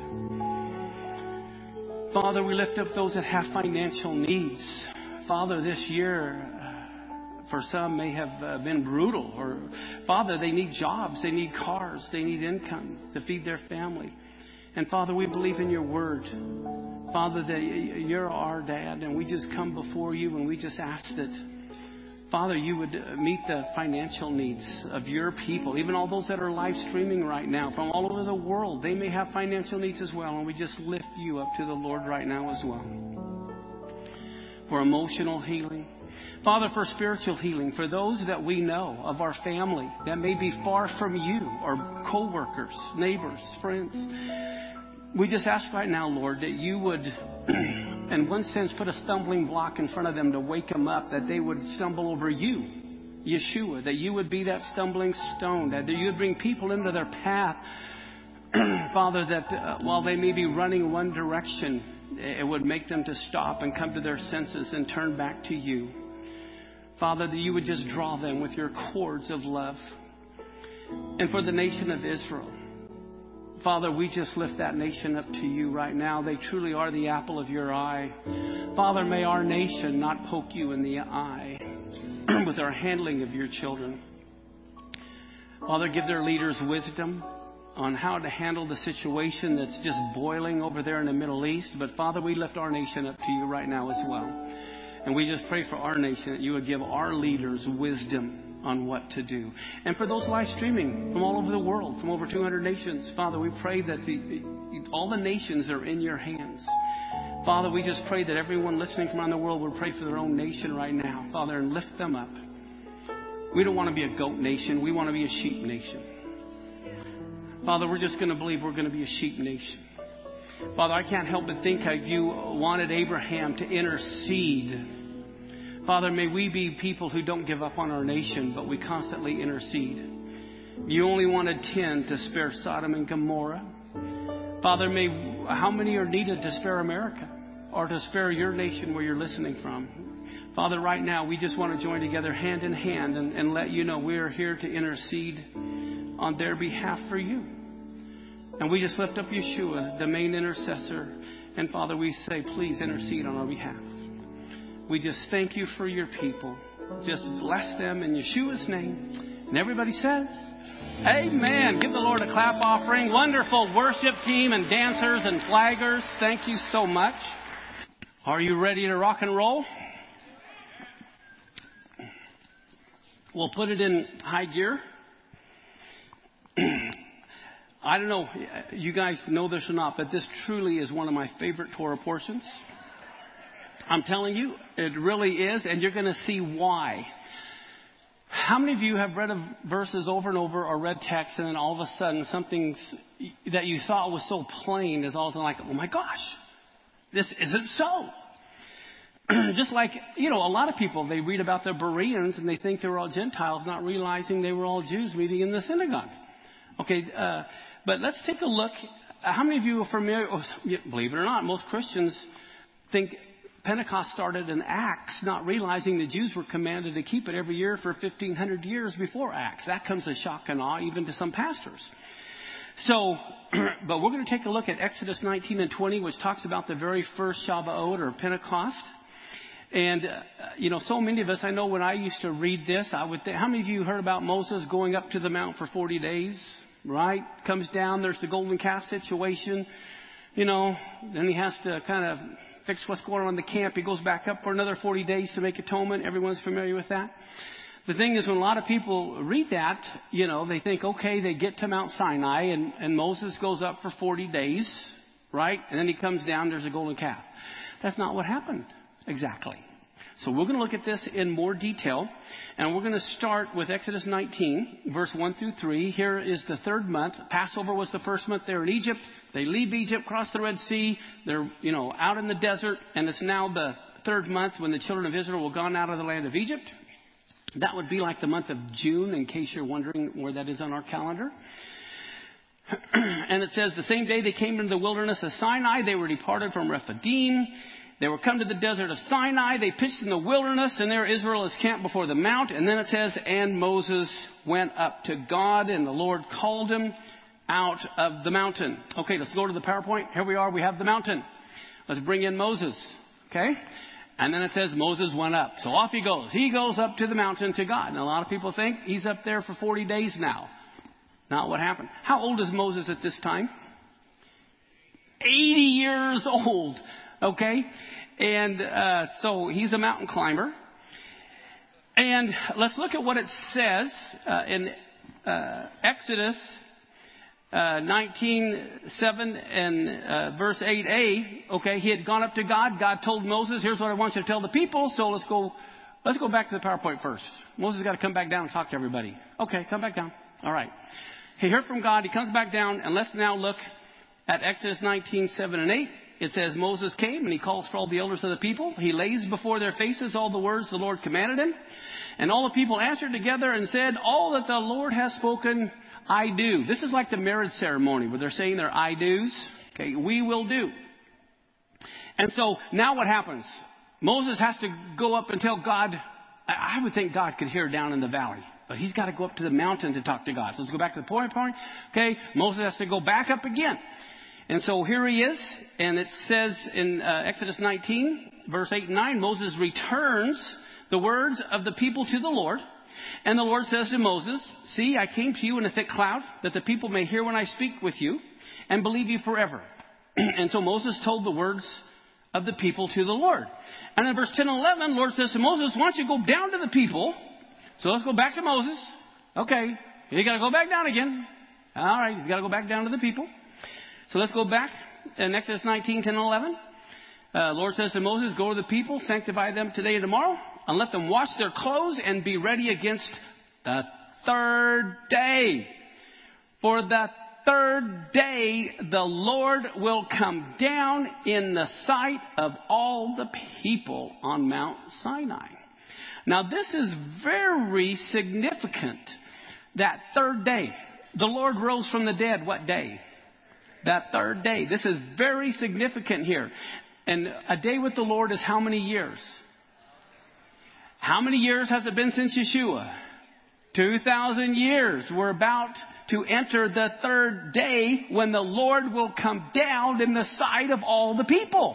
Father, we lift up those that have financial needs. Father, this year, for some, may have been brutal. Or, Father, they need jobs, they need cars, they need income to feed their family. And, Father, we believe in your word. Father, that you're our Dad, and we just come before you and we just ask that, Father, you would meet the financial needs of your people, even all those that are live streaming right now from all over the world. They may have financial needs as well, and we just lift you up to the Lord right now as well. For emotional healing. Father, for spiritual healing, for those that we know of our family that may be far from you, or co-workers, neighbors, friends. We just ask right now, Lord, that you would, in one sense, put a stumbling block in front of them to wake them up, that they would stumble over you, Yeshua, that you would be that stumbling stone, that you would bring people into their path, Father, that uh, while they may be running one direction, it would make them to stop and come to their senses and turn back to you. Father, that you would just draw them with your cords of love. And for the nation of Israel, Father, we just lift that nation up to you right now. They truly are the apple of your eye. Father, may our nation not poke you in the eye with our handling of your children. Father, give their leaders wisdom on how to handle the situation that's just boiling over there in the Middle East. But Father, we lift our nation up to you right now as well. And we just pray for our nation that you would give our leaders wisdom on what to do. And for those live streaming from all over the world, from over two hundred nations, Father, we pray that the, all the nations are in your hands. Father, we just pray that everyone listening from around the world would pray for their own nation right now, Father, and lift them up. We don't want to be a goat nation. We want to be a sheep nation. Father, we're just going to believe we're going to be a sheep nation. Father, I can't help but think how you wanted Abraham to intercede. Father, may we be people who don't give up on our nation, but we constantly intercede. You only wanted ten to spare Sodom and Gomorrah. Father, may how many are needed to spare America or to spare your nation where you're listening from? Father, right now, we just want to join together hand in hand and, and let you know we are here to intercede on their behalf for you. And we just lift up Yeshua, the main intercessor. And Father, we say, please intercede on our behalf. We just thank you for your people. Just bless them in Yeshua's name. And everybody says, amen. Give the Lord a clap offering. Wonderful worship team and dancers and flaggers. Thank you so much. Are you ready to rock and roll? We'll put it in high gear. I don't know, you guys know this or not, but this truly is one of my favorite Torah portions. I'm telling you, it really is, and you're going to see why. How many of you have read verses over and over or read text, and then all of a sudden something that you thought was so plain is all of a sudden like, oh my gosh, this isn't so. Just like, you know, a lot of people, they read about the Bereans and they think they were all Gentiles, not realizing they were all Jews meeting in the synagogue. Okay, uh, but let's take a look. How many of you are familiar? Believe it or not, most Christians think Pentecost started in Acts, not realizing the Jews were commanded to keep it every year for fifteen hundred years before Acts. That comes as shock and awe even to some pastors. So, but we're going to take a look at Exodus nineteen and twenty, which talks about the very first Shavuot or Pentecost. And, uh, you know, so many of us, I know when I used to read this, I would think, how many of you heard about Moses going up to the mount for forty days, right? Comes down, there's the golden calf situation, you know, then he has to kind of fix what's going on in the camp. He goes back up for another forty days to make atonement. Everyone's familiar with that. The thing is, when a lot of people read that, you know, they think, okay, they get to Mount Sinai and, and Moses goes up for forty days, right? And then he comes down, there's a golden calf. That's not what happened exactly. So we're going to look at this in more detail. And we're going to start with Exodus nineteen, verse one through three. Here is the third month. Passover was the first month there in Egypt. They leave Egypt, cross the Red Sea. They're, you know, out in the desert. And it's now the third month when the children of Israel were gone out of the land of Egypt. That would be like the month of June, in case you're wondering where that is on our calendar. And it says, the same day they came into the wilderness of Sinai, they were departed from Rephidim. They were come to the desert of Sinai. They pitched in the wilderness, and there Israel is camped before the mount. And then it says, and Moses went up to God, and the Lord called him out of the mountain. Okay, let's go to the PowerPoint. Here we are. We have the mountain. Let's bring in Moses. Okay? And then it says Moses went up. So off he goes. He goes up to the mountain to God. And a lot of people think he's up there for forty days now. Not what happened. How old is Moses at this time? eighty years old. Okay? And uh, so he's a mountain climber. And let's look at what it says uh, in uh, Exodus uh, nineteen seven and uh, verse eight a. Okay, he had gone up to God. God told Moses, here's what I want you to tell the people. So let's go let's go back to the PowerPoint first. Moses has got to come back down and talk to everybody. Okay, come back down. All right. He heard from God. He comes back down. And let's now look at Exodus nineteen seven and eight. It says, Moses came and he calls for all the elders of the people. He lays before their faces all the words the Lord commanded him. And all the people answered together and said, all that the Lord has spoken, I do. This is like the marriage ceremony where they're saying their I do's. Okay, we will do. And so now what happens? Moses has to go up and tell God. I would think God could hear down in the valley. But he's got to go up to the mountain to talk to God. So let's go back to the point point. Okay, Moses has to go back up again. And so here he is, and it says in uh, Exodus nineteen, verse eight and nine, Moses returns the words of the people to the Lord. And the Lord says to Moses, see, I came to you in a thick cloud, that the people may hear when I speak with you, and believe you forever. And so Moses told the words of the people to the Lord. And in verse ten and eleven, the Lord says to Moses, why don't you go down to the people? So let's go back to Moses. Okay, you got to go back down again. All right, he's got to go back down to the people. So let's go back in Exodus nineteen, ten, and eleven. Uh, Lord says to Moses, go to the people, sanctify them today and tomorrow, and let them wash their clothes and be ready against the third day. For the third day the Lord will come down in the sight of all the people on Mount Sinai. Now this is very significant. That third day. The Lord rose from the dead what day? That third day. This is very significant here. And a day with the Lord is how many years? How many years has it been since Yeshua? Two thousand years. We're about to enter the third day when the Lord will come down in the sight of all the people.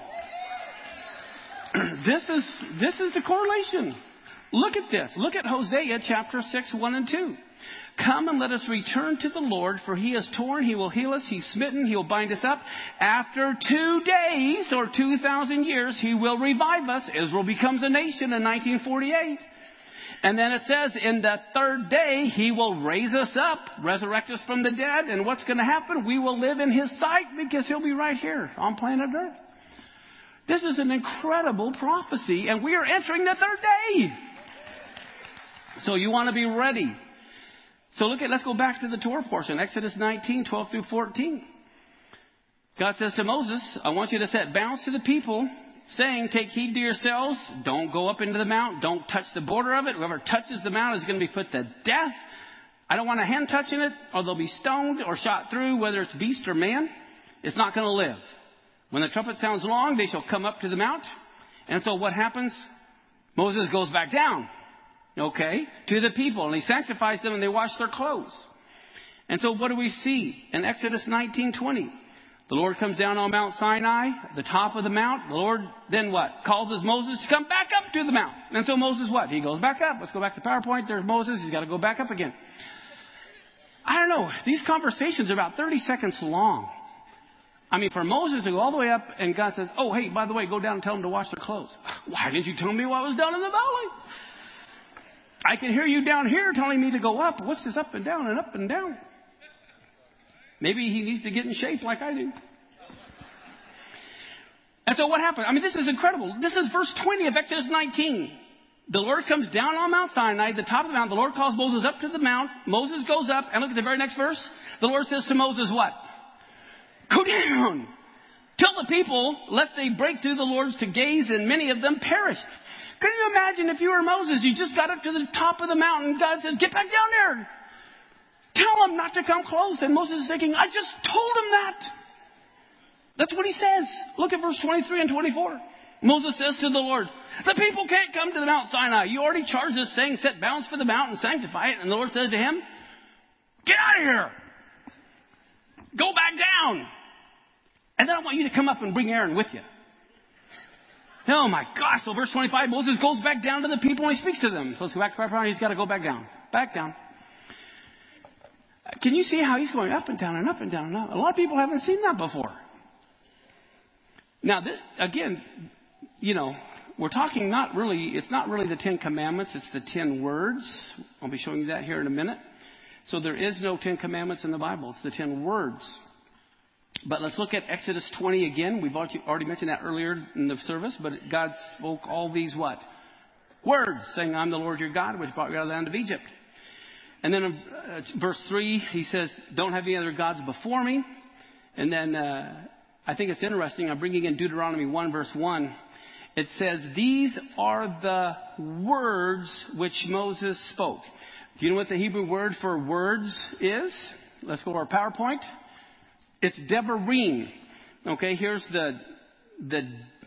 This is, this is the correlation. Look at this. Look at Hosea chapter six, one and two. Come and let us return to the Lord, for he is torn, he will heal us, he's smitten, he will bind us up. After two days or two thousand years, he will revive us. Israel becomes a nation in nineteen forty-eight. And then it says, in the third day, he will raise us up, resurrect us from the dead. And what's going to happen? We will live in his sight because he'll be right here on planet Earth. This is an incredible prophecy, and we are entering the third day. So you want to be ready. So look at, let's go back to the Torah portion. Exodus nineteen, twelve through fourteen. God says to Moses, I want you to set bounds to the people, saying, take heed to yourselves. Don't go up into the mount. Don't touch the border of it. Whoever touches the mount is going to be put to death. I don't want a hand touching it, or they'll be stoned or shot through, whether it's beast or man. It's not going to live. When the trumpet sounds long, they shall come up to the mount. And so what happens? Moses goes back down. Okay, to the people, and he sanctifies them, and they wash their clothes. And so what do we see in Exodus nineteen twenty? The Lord comes down on Mount Sinai, the top of the mount. The Lord then what? Causes Moses to come back up to the mount. And so Moses what? He goes back up. Let's go back to PowerPoint. There's Moses. He's got to go back up again. I don't know. These conversations are about thirty seconds long. I mean, for Moses to go all the way up, and God says, oh, hey, by the way, go down and tell them to wash their clothes. Why didn't you tell me what was done in the valley? I can hear you down here telling me to go up. What's this up and down and up and down? Maybe he needs to get in shape like I do. And so what happened? I mean, this is incredible. This is verse twenty of Exodus nineteen. The Lord comes down on Mount Sinai, the top of the mountain. The Lord calls Moses up to the mount. Moses goes up, and look at the very next verse. The Lord says to Moses what? Go down. Tell the people, lest they break through the Lord's to gaze, and many of them perish. Can you imagine if you were Moses, you just got up to the top of the mountain, God says, get back down there. Tell them not to come close. And Moses is thinking, I just told them that. That's what he says. Look at verse twenty-three and twenty-four. Moses says to the Lord, the people can't come to the Mount Sinai. You already charged us saying, set bounds for the mountain, sanctify it. And the Lord says to him, get out of here. Go back down. And then I want you to come up and bring Aaron with you. Oh my gosh. So verse twenty-five, Moses goes back down to the people and he speaks to them. So let's go back to our part. He's got to go back down. Back down. Can you see how he's going up and down and up and down and up? A lot of people haven't seen that before. Now, this, again, you know, we're talking not really, it's not really the Ten Commandments, it's the ten words. I'll be showing you that here in a minute. So there is no Ten Commandments in the Bible. It's the ten words. But let's look at Exodus twenty again. We've already mentioned that earlier in the service, but God spoke all these what? Words, saying, I'm the Lord your God, which brought you out of the land of Egypt. And then in uh, verse three, he says, don't have any other gods before me. And then uh, I think it's interesting. I'm bringing in Deuteronomy one, verse one. It says, these are the words which Moses spoke. Do you know what the Hebrew word for words is? Let's go to our PowerPoint. It's devarim. Okay, here's the, the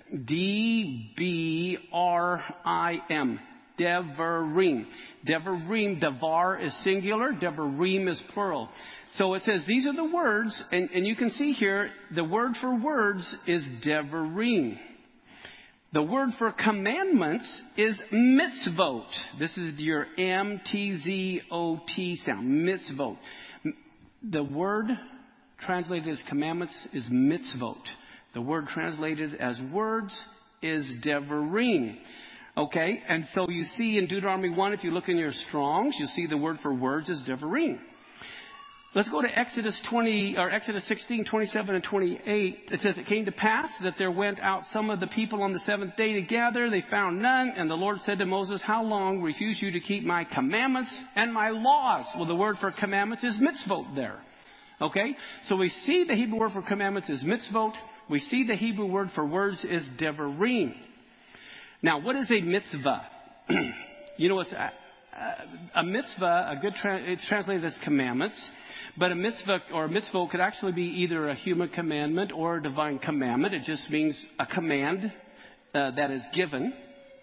D B R I M. Devarim. Devarim, devar is singular, devarim is plural. So it says these are the words, and, and you can see here, the word for words is devarim. The word for commandments is mitzvot. This is your M T Z O T sound, mitzvot. The word translated as commandments is mitzvot. The word translated as words is devarim. Okay, and so you see in Deuteronomy one, if you look in your Strongs, you see the word for words is devarim. Let's go to Exodus twenty or Exodus sixteen, twenty-seven and twenty-eight. It says, it came to pass that there went out some of the people on the seventh day to gather. They found none. And the Lord said to Moses, how long refuse you to keep my commandments and my laws? Well, the word for commandments is mitzvot there. Okay, so we see the Hebrew word for commandments is mitzvot. We see the Hebrew word for words is devarim. Now, what is a mitzvah? You know what's a, a mitzvah? A good tra- it's translated as commandments, but a mitzvah or a mitzvah could actually be either a human commandment or a divine commandment. It just means a command uh, that is given.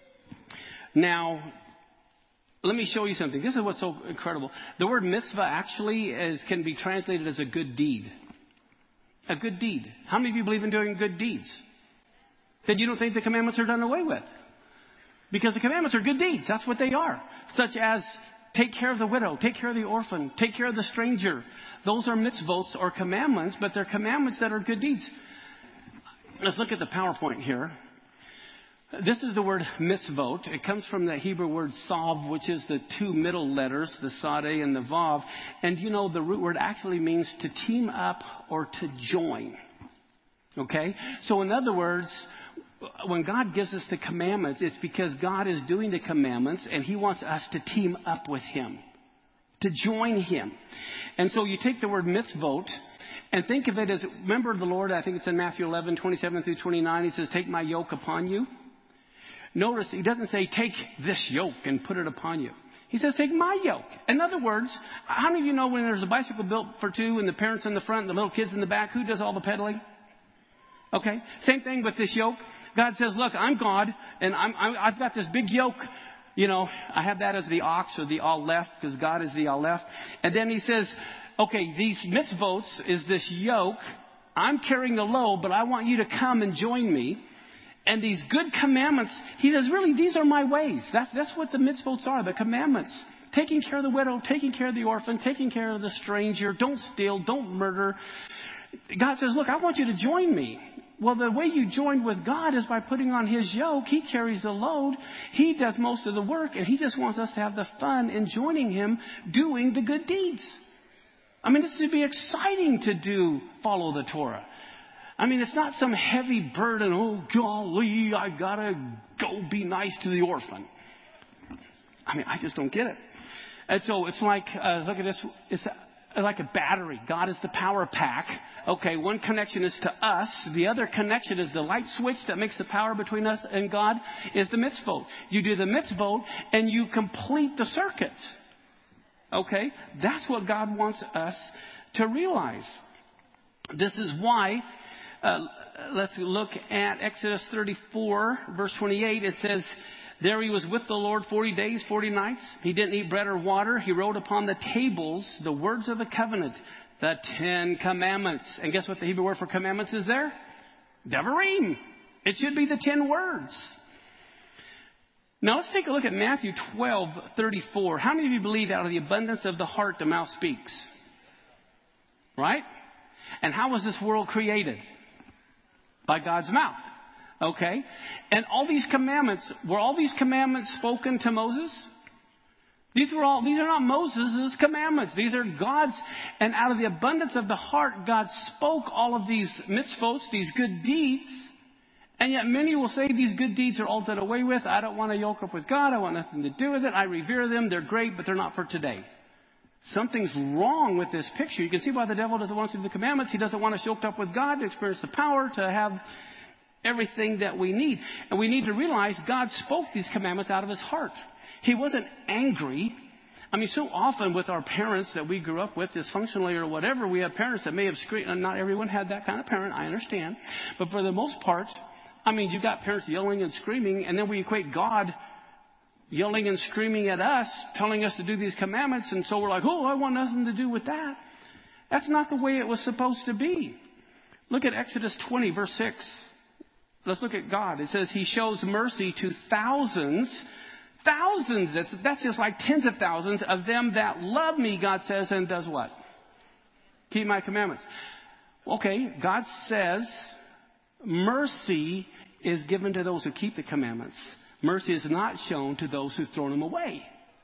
Now, let me show you something. This is what's so incredible. The word mitzvah actually is, can be translated as a good deed. A good deed. How many of you believe in doing good deeds? Then you don't think the commandments are done away with? Because the commandments are good deeds. That's what they are. Such as take care of the widow, take care of the orphan, take care of the stranger. Those are mitzvot or commandments, but they're commandments that are good deeds. Let's look at the PowerPoint here. This is the word mitzvot. It comes from the Hebrew word sav, which is the two middle letters, the sadeh and the vav. And you know, the root word actually means to team up or to join. Okay? So in other words, when God gives us the commandments, it's because God is doing the commandments and He wants us to team up with Him, to join Him. And so you take the word mitzvot and think of it as, remember the Lord, I think it's in Matthew eleven, twenty-seven through twenty-nine, He says, take my yoke upon you. Notice He doesn't say, take this yoke and put it upon you. He says, take my yoke. In other words, how many of you know when there's a bicycle built for two and the parents in the front and the little kids in the back, who does all the pedaling? Okay, same thing with this yoke. God says, look, I'm God, and I'm, I'm, I've got this big yoke. You know, I have that as the ox or the aleph, because God is the aleph. And then He says, okay, these mitzvots is this yoke. I'm carrying the load, but I want you to come and join me. And these good commandments, He says, really, these are my ways. That's, that's what the mitzvots are, the commandments. Taking care of the widow, taking care of the orphan, taking care of the stranger. Don't steal, don't murder. God says, look, I want you to join me. Well, the way you join with God is by putting on His yoke. He carries the load. He does most of the work, and He just wants us to have the fun in joining Him doing the good deeds. I mean, this would be exciting to do, follow the Torah. I mean, it's not some heavy burden. Oh, golly, I got to go be nice to the orphan. I mean, I just don't get it. And so it's like, uh, look at this. It's like a battery. God is the power pack. Okay, one connection is to us. The other connection is the light switch that makes the power between us and God is the mitzvot. You do the mitzvot and you complete the circuit. Okay? That's what God wants us to realize. This is why, uh, let's look at Exodus thirty-four, verse twenty-eight. It says, there he was with the Lord forty days, forty nights. He didn't eat bread or water. He wrote upon the tables the words of the covenant, the Ten Commandments. And guess what the Hebrew word for commandments is there? Devarim. It should be the ten words. Now let's take a look at Matthew twelve thirty-four. How many of you believe out of the abundance of the heart the mouth speaks? Right? And how was this world created? By God's mouth. Okay? And all these commandments, were all these commandments spoken to Moses? These were all, these are not Moses' commandments. These are God's. And out of the abundance of the heart, God spoke all of these mitzvot, these good deeds. And yet many will say these good deeds are all done away with. I don't want to yoke up with God. I want nothing to do with it. I revere them. They're great, but they're not for today. Something's wrong with this picture. You can see why the devil doesn't want us to do the commandments. He doesn't want us yoked up with God to experience the power to have everything that we need. And we need to realize God spoke these commandments out of his heart. He wasn't angry. I mean, so often with our parents that we grew up with, dysfunctionally or whatever, we have parents that may have screamed, and not everyone had that kind of parent, I understand. But for the most part, I mean, you've got parents yelling and screaming, and then we equate God yelling and screaming at us, telling us to do these commandments, and so we're like, oh, I want nothing to do with that. That's not the way it was supposed to be. Look at Exodus twenty, verse six. Let's look at God. It says he shows mercy to thousands, thousands, that's, that's just like tens of thousands of them that love me, God says, and does what? Keep my commandments. Okay, God says mercy is given to those who keep the commandments. Mercy is not shown to those who've thrown them away.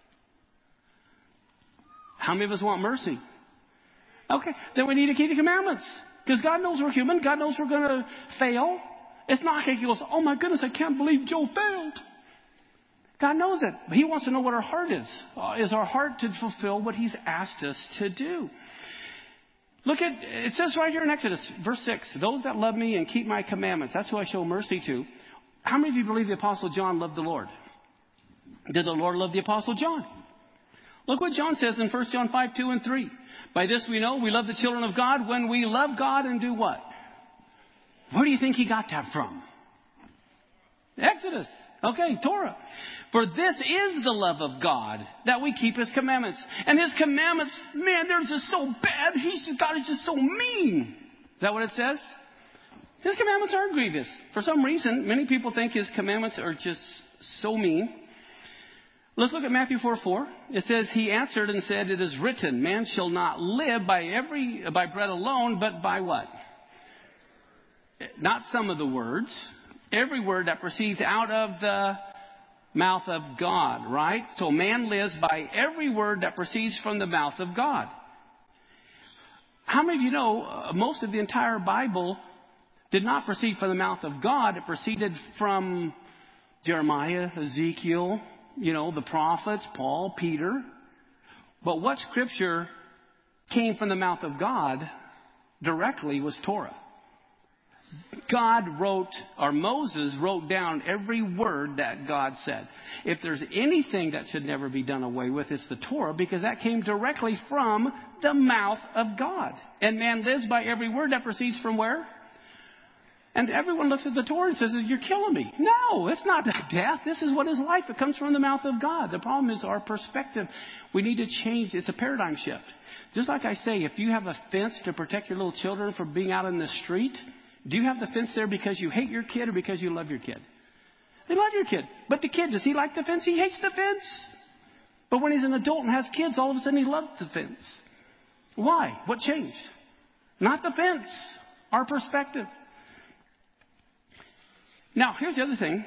How many of us want mercy? Okay, then we need to keep the commandments. Because God knows we're human. God knows we're going to fail. It's not like he goes, oh my goodness, I can't believe Joe failed. God knows it. But he wants to know what our heart is. Uh, is our heart to fulfill what he's asked us to do? Look at, it says right here in Exodus, verse six, those that love me and keep my commandments, that's who I show mercy to. How many of you believe the Apostle John loved the Lord? Did the Lord love the Apostle John? Look what John says in First John five, two and three. By this we know we love the children of God when we love God and do what? Where do you think he got that from? Exodus. Okay, Torah. For this is the love of God, that we keep his commandments. And his commandments, man, they're just so bad. He's just, God is just so mean. Is that what it says? His commandments are grievous. For some reason, many people think his commandments are just so mean. Let's look at Matthew four, four. It says, he answered and said, it is written, man shall not live by every, by bread alone, but by what? Not some of the words. Every word that proceeds out of the mouth of God, right? So man lives by every word that proceeds from the mouth of God. How many of you know uh, most of the entire Bible did not proceed from the mouth of God? It proceeded from Jeremiah, Ezekiel, you know, the prophets, Paul, Peter. But what scripture came from the mouth of God directly was Torah. God wrote, or Moses wrote down every word that God said. If there's anything that should never be done away with, it's the Torah, because that came directly from the mouth of God. And man lives by every word that proceeds from where? And everyone looks at the Torah and says, you're killing me. No, it's not death. This is what is life. It comes from the mouth of God. The problem is our perspective. We need to change. It's a paradigm shift. Just like I say, if you have a fence to protect your little children from being out in the street, do you have the fence there because you hate your kid or because you love your kid? They love your kid. But the kid, does he like the fence? He hates the fence. But when he's an adult and has kids, all of a sudden he loves the fence. Why? What changed? Not the fence. Our perspective. Now, here's the other thing.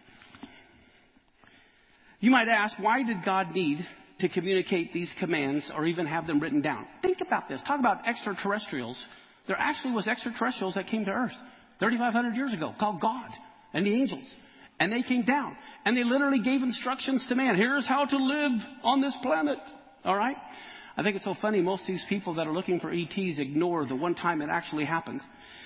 You might ask, why did God need to communicate these commands or even have them written down? Think about this. Talk about extraterrestrials. There actually was extraterrestrials that came to Earth thirty-five hundred years ago called God and the angels. And they came down. And they literally gave instructions to man. Here's how to live on this planet. All right? I think it's so funny. Most of these people that are looking for E Ts ignore the one time it actually happened.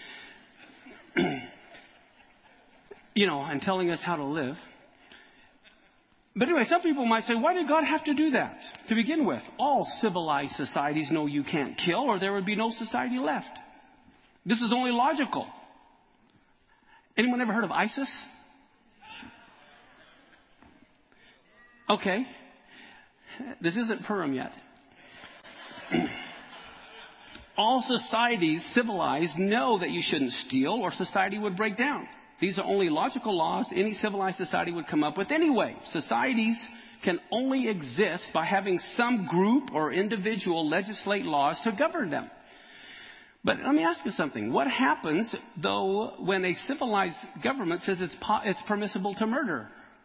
You know, and telling us how to live. But anyway, some people might say, why did God have to do that to begin with? All civilized societies know you can't kill, or there would be no society left. This is only logical. Anyone ever heard of ISIS? Okay. This isn't Purim yet. All societies, civilized, know that you shouldn't steal or society would break down. These are only logical laws any civilized society would come up with anyway. Societies can only exist by having some group or individual legislate laws to govern them. But let me ask you something. What happens, though, when a civilized government says it's po- it's permissible to murder?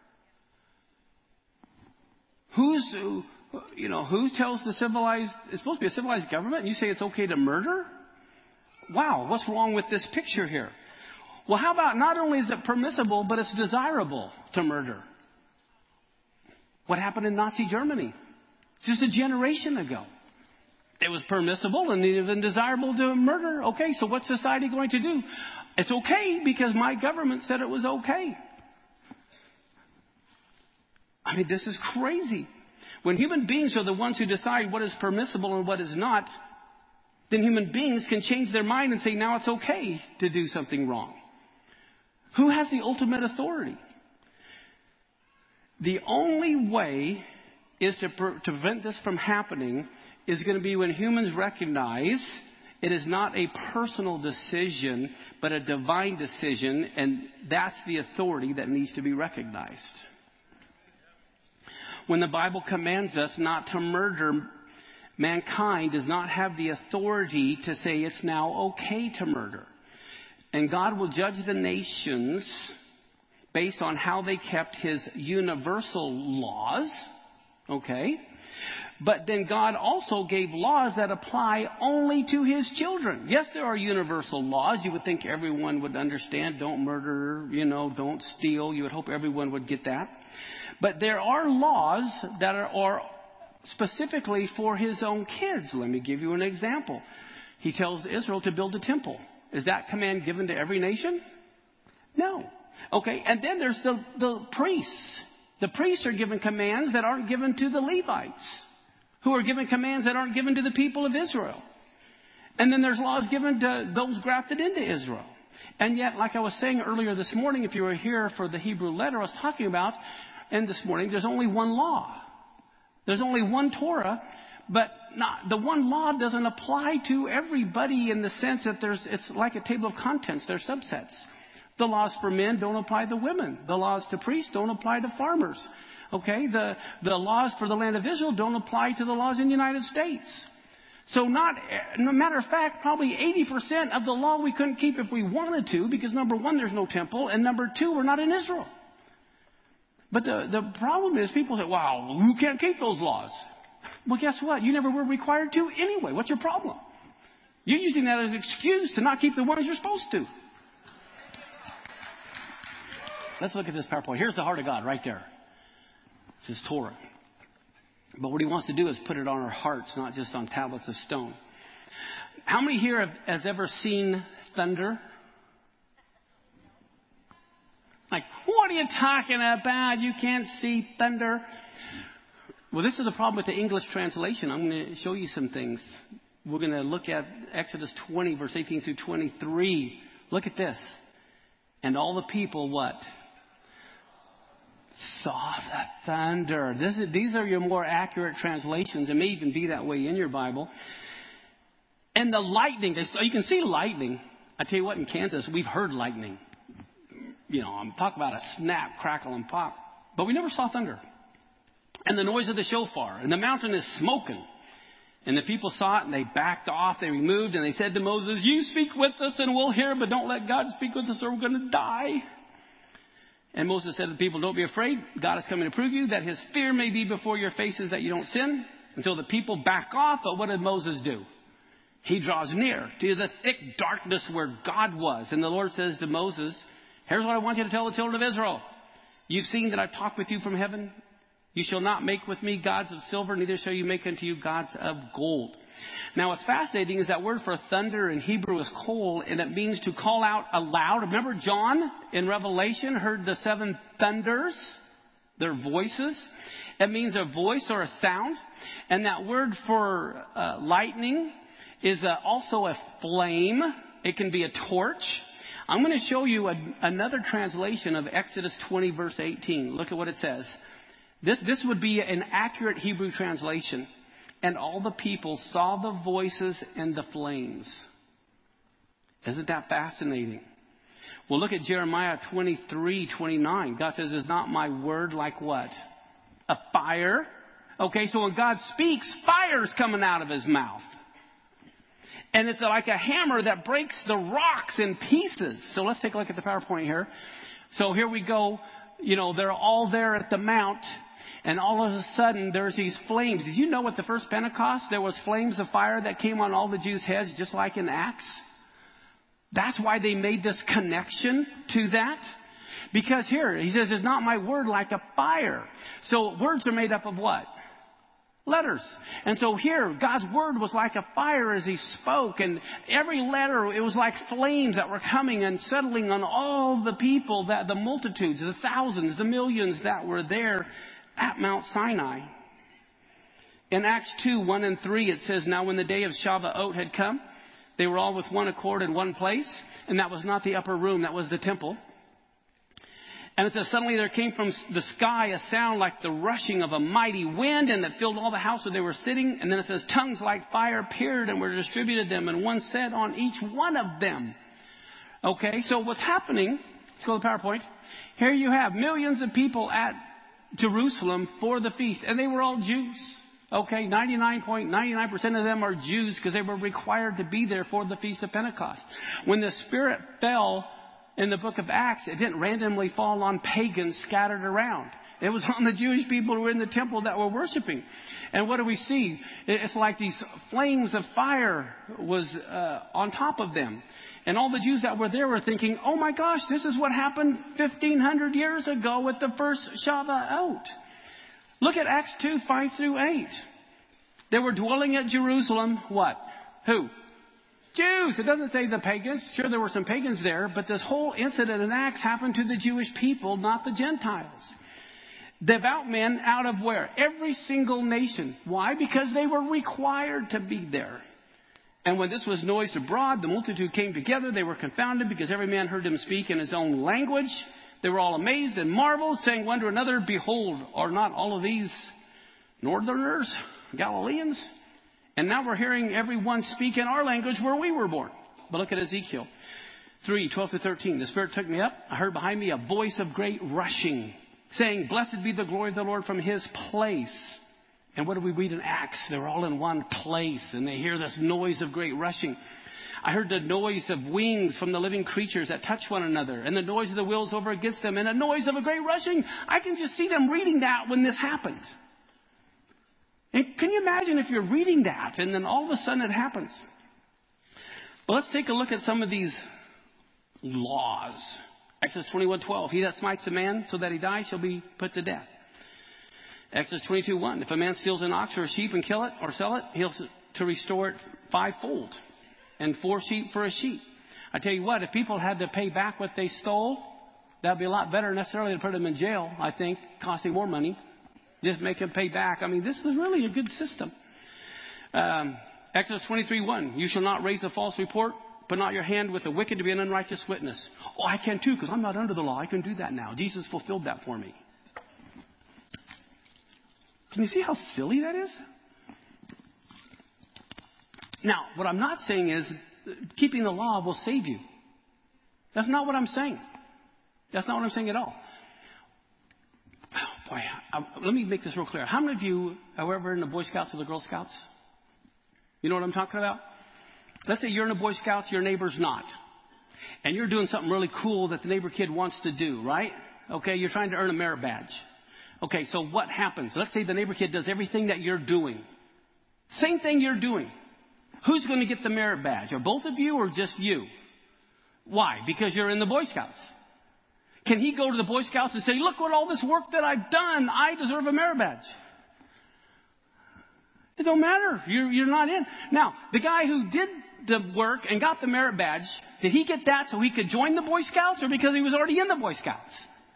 Who's, you know, who tells the civilized, it's supposed to be a civilized government, and you say it's okay to murder? Wow, what's wrong with this picture here? Well, how about not only is it permissible, but it's desirable to murder? What happened in Nazi Germany? Just a generation ago. It was permissible and even desirable to murder. Okay, so what's society going to do? It's okay because my government said it was okay. I mean, this is crazy. When human beings are the ones who decide what is permissible and what is not, then human beings can change their mind and say, now it's okay to do something wrong. Who has the ultimate authority? The only way is to, pre- to prevent this from happening is going to be when humans recognize it is not a personal decision, but a divine decision, and that's the authority that needs to be recognized. When the Bible commands us not to murder, mankind does not have the authority to say it's now okay to murder. And God will judge the nations based on how they kept his universal laws. Okay? But then God also gave laws that apply only to his children. Yes, there are universal laws. You would think everyone would understand. Don't murder, you know, don't steal. You would hope everyone would get that. But there are laws that are, are specifically for his own kids. Let me give you an example. He tells Israel to build a temple. Is that command given to every nation? No. Okay, and then there's the, the priests. The priests are given commands that aren't given to the Levites, who are given commands that aren't given to the people of Israel. And then there's laws given to those grafted into Israel. And yet, like I was saying earlier this morning, if you were here for the Hebrew letter I was talking about, and this morning, there's only one law. There's only one Torah, but not, the one law doesn't apply to everybody in the sense that there's, it's like a table of contents. There's subsets. The laws for men don't apply to women. The laws to priests don't apply to farmers. Okay? The, the laws for the land of Israel don't apply to the laws in the United States. So not, no matter of fact, probably eighty percent of the law we couldn't keep if we wanted to, because number one, there's no temple, and number two, we're not in Israel. But the, the problem is people say, wow, you can't keep those laws. Well, guess what? You never were required to anyway. What's your problem? You're using that as an excuse to not keep the ones you're supposed to. Let's look at this PowerPoint. Here's the heart of God right there. It's his Torah. But what he wants to do is put it on our hearts, not just on tablets of stone. How many here have has ever seen thunder? Like, what are you talking about? You can't see thunder. Well, this is the problem with the English translation. I'm going to show you some things. We're going to look at Exodus twenty, verse eighteen through twenty-three. Look at this. And all the people, what? Saw the thunder. This is, these are your more accurate translations. It may even be that way in your Bible. And the lightning. They, you can see lightning. I tell you what, in Kansas, we've heard lightning. You know, I'm talking about a snap, crackle, and pop. But we never saw thunder. And the noise of the shofar. And the mountain is smoking. And the people saw it, and they backed off. They removed, and they said to Moses, you speak with us, and we'll hear, but don't let God speak with us, or we're going to die. And Moses said to the people, don't be afraid. God is coming to prove you that his fear may be before your faces, that you don't sin, until the people back off. But what did Moses do? He draws near to the thick darkness where God was. And the Lord says to Moses, here's what I want you to tell the children of Israel. You've seen that I've talked with you from heaven. You shall not make with me gods of silver, neither shall you make unto you gods of gold. Now, what's fascinating is that word for thunder in Hebrew is kol, and it means to call out aloud. Remember John in Revelation heard the seven thunders, their voices. It means a voice or a sound. And that word for uh, lightning is uh, also a flame. It can be a torch. I'm going to show you a, another translation of Exodus twenty, verse eighteen. Look at what it says. This, this would be an accurate Hebrew translation. And all the people saw the voices and the flames. Isn't that fascinating? Well, look at Jeremiah twenty-three, twenty-nine. God says, is not my word like what? A fire. Okay, so when God speaks, fire's coming out of his mouth. And it's like a hammer that breaks the rocks in pieces. So let's take a look at the PowerPoint here. So here we go. You know, they're all there at the mount. And all of a sudden, there's these flames. Did you know at the first Pentecost, there was flames of fire that came on all the Jews' heads, just like in Acts? That's why they made this connection to that. Because here, he says, it's not my word like a fire. So words are made up of what? Letters. And so here, God's word was like a fire as he spoke. And every letter, it was like flames that were coming and settling on all the people, that the multitudes, the thousands, the millions that were there at Mount Sinai. In Acts two, one and three, it says, now when the day of Shavuot had come, they were all with one accord in one place. And that was not the upper room, that was the temple. And it says, suddenly there came from the sky a sound like the rushing of a mighty wind, and it filled all the house where they were sitting. And then it says, tongues like fire appeared and were distributed them, and one sat on each one of them. Okay, so what's happening, let's go to the PowerPoint. Here you have millions of people at Jerusalem for the feast, and they were all Jews. Okay, ninety-nine point nine nine percent of them are Jews because they were required to be there for the Feast of Pentecost. When the Spirit fell in the book of Acts, it didn't randomly fall on pagans scattered around. It was on the Jewish people who were in the temple that were worshiping. And what do we see? It's like these flames of fire was uh, on top of them. And all the Jews that were there were thinking, oh my gosh, this is what happened fifteen hundred years ago with the first Shavuot. Look at Acts two, five through eight. They were dwelling at Jerusalem. What? Who? Jews. It doesn't say the pagans. Sure, there were some pagans there, but this whole incident in Acts happened to the Jewish people, not the Gentiles. Devout men out of where? Every single nation. Why? Because they were required to be there. And when this was noised abroad, the multitude came together. They were confounded because every man heard them speak in his own language. They were all amazed and marveled, saying one to another, behold, are not all of these northerners, Galileans? And now we're hearing everyone speak in our language where we were born. But look at Ezekiel three, twelve to thirteen. The Spirit took me up. I heard behind me a voice of great rushing, saying, blessed be the glory of the Lord from his place. And what do we read in Acts? They're all in one place, and they hear this noise of great rushing. I heard the noise of wings from the living creatures that touch one another, and the noise of the wheels over against them, and the noise of a great rushing. I can just see them reading that when this happened. And can you imagine if you're reading that, and then all of a sudden it happens? But let's take a look at some of these laws. Exodus twenty-one twelve. He that smites a man so that he dies shall be put to death. Exodus twenty-two one. If a man steals an ox or a sheep and kill it or sell it, he'll to restore it fivefold. And four sheep for a sheep. I tell you what, if people had to pay back what they stole, that'd be a lot better necessarily to put them in jail, I think, costing more money. Just make them pay back. I mean, this is really a good system. Um, Exodus twenty-three one. You shall not raise a false report. Put not your hand with the wicked to be an unrighteous witness. Oh, I can too, because I'm not under the law. I can do that now. Jesus fulfilled that for me. Can you see how silly that is? Now, what I'm not saying is keeping the law will save you. That's not what I'm saying. That's not what I'm saying at all. Oh, boy, I, let me make this real clear. How many of you are ever in the Boy Scouts or the Girl Scouts? You know what I'm talking about? Let's say you're in the Boy Scouts, your neighbor's not. And you're doing something really cool that the neighbor kid wants to do, right? Okay, you're trying to earn a merit badge. Okay, so what happens? Let's say the neighbor kid does everything that you're doing. Same thing you're doing. Who's going to get the merit badge? Are both of you or just you? Why? Because you're in the Boy Scouts. Can he go to the Boy Scouts and say, look what all this work that I've done, I deserve a merit badge? It don't matter. You're, you're not in. Now, the guy who did the work and got the merit badge, did he get that so he could join the Boy Scouts or because he was already in the Boy Scouts?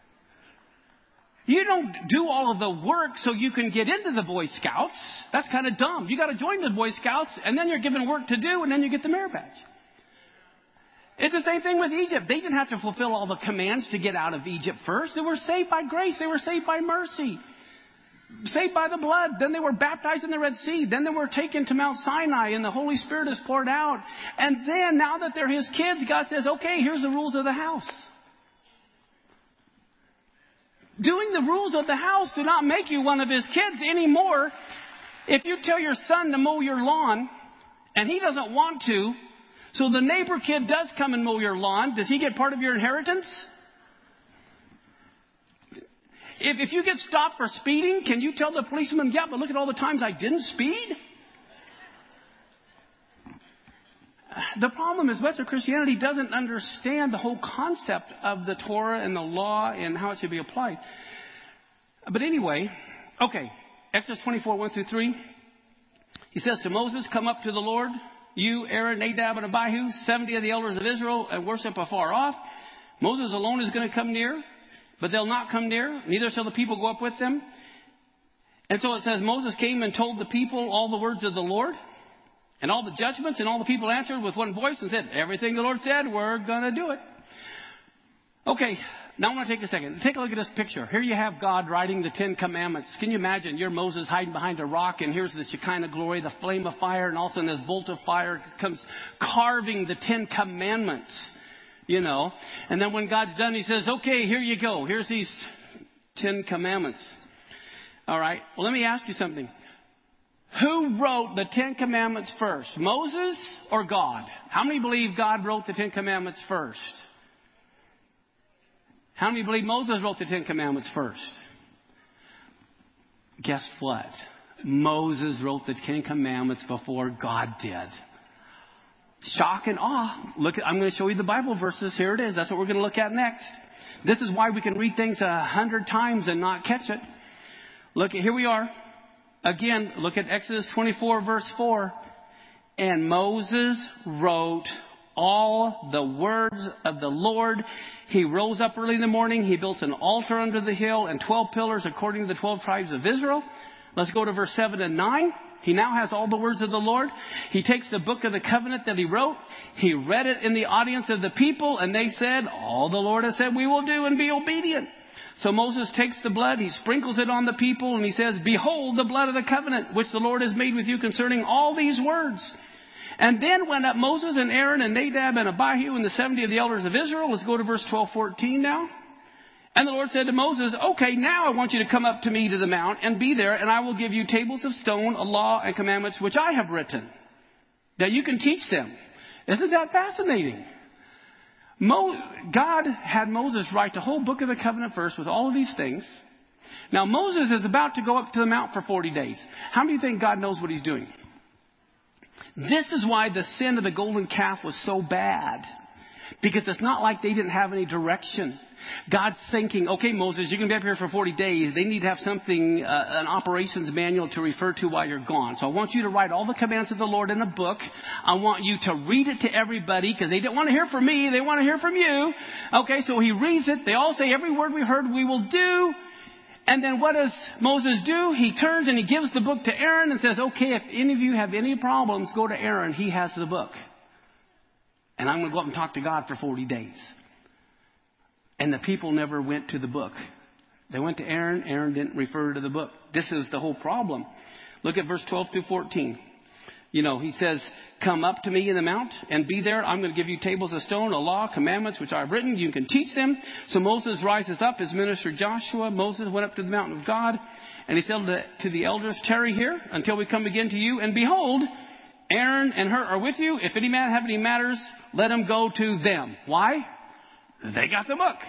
You don't do all of the work so you can get into the Boy Scouts. That's kind of dumb. You got to join the Boy Scouts and then you're given work to do and then you get the merit badge. It's the same thing with Egypt. They didn't have to fulfill all the commands to get out of Egypt first. They were saved by grace. They were saved by mercy. Saved by the blood. Then they were baptized in the Red Sea. Then they were taken to Mount Sinai and the Holy Spirit is poured out. And then now that they're His kids, God says, okay, here's the rules of the house. Doing the rules of the house do not make you one of His kids anymore. If you tell your son to mow your lawn and he doesn't want to, so the neighbor kid does come and mow your lawn, does he get part of your inheritance? If, if you get stopped for speeding, can you tell the policeman, yeah, but look at all the times I didn't speed? The problem is Western Christianity doesn't understand the whole concept of the Torah and the law and how it should be applied. But anyway, okay, Exodus twenty-four, one through three. He says to Moses, come up to the Lord, you, Aaron, Nadab, and Abihu, seventy of the elders of Israel, and worship afar off. Moses alone is going to come near, but they'll not come near, neither shall the people go up with them. And so it says, Moses came and told the people all the words of the Lord, and all the judgments, and all the people answered with one voice and said, everything the Lord said, we're going to do it. Okay, now I want to take a second. Take a look at this picture. Here you have God writing the Ten Commandments. Can you imagine? You're Moses hiding behind a rock, and here's the Shekinah glory, the flame of fire, and all of a sudden this bolt of fire comes carving the Ten Commandments, you know. And then when God's done, He says, okay, here you go. Here's these Ten Commandments. All right. Well, let me ask you something. Who wrote the Ten Commandments first? Moses or God? How many believe God wrote the Ten Commandments first? How many believe Moses wrote the Ten Commandments first? Guess what? Moses wrote the Ten Commandments before God did. Shock and awe. Look, at, I'm going to show you the Bible verses. Here it is. That's what we're going to look at next. This is why we can read things a hundred times and not catch it. Look, here we are. Again, look at Exodus twenty-four, verse four. And Moses wrote all the words of the Lord. He rose up early in the morning. He built an altar under the hill and twelve pillars according to the twelve tribes of Israel. Let's go to verse seven and nine. He now has all the words of the Lord. He takes the book of the covenant that he wrote. He read it in the audience of the people, and they said, all the Lord has said we will do, and be obedient. So Moses takes the blood, he sprinkles it on the people, and he says, behold the blood of the covenant, which the Lord has made with you concerning all these words. And then went up Moses and Aaron and Nadab and Abihu and the seventy of the elders of Israel. Let's go to verse twelve, fourteen now. And the Lord said to Moses, okay, now I want you to come up to me to the mount and be there, and I will give you tables of stone, a law and commandments which I have written, that you can teach them. Isn't that fascinating? Mo- God had Moses write the whole book of the covenant first with all of these things. Now Moses is about to go up to the mount for forty days. How many think God knows what He's doing? This is why the sin of the golden calf was so bad. Because it's not like they didn't have any direction. God's thinking, okay, Moses, you're going to be up here for forty days. They need to have something, uh, an operations manual to refer to while you're gone. So I want you to write all the commands of the Lord in a book. I want you to read it to everybody because they don't want to hear from me. They want to hear from you. Okay, so he reads it. They all say, every word we heard we will do. And then what does Moses do? He turns and he gives the book to Aaron and says, okay, if any of you have any problems, go to Aaron. He has the book. And I'm going to go up and talk to God for forty days. And the people never went to the book. They went to Aaron. Aaron didn't refer to the book. This is the whole problem. Look at verse twelve through fourteen. You know, he says, come up to me in the mount and be there. I'm going to give you tables of stone, a law, commandments, which I've written. You can teach them. So Moses rises up, his minister Joshua. Moses went up to the mountain of God. And he said to the elders, tarry here until we come again to you. And behold, Aaron and Hur are with you. If any man have any matters, let him go to them. Why? They got the book.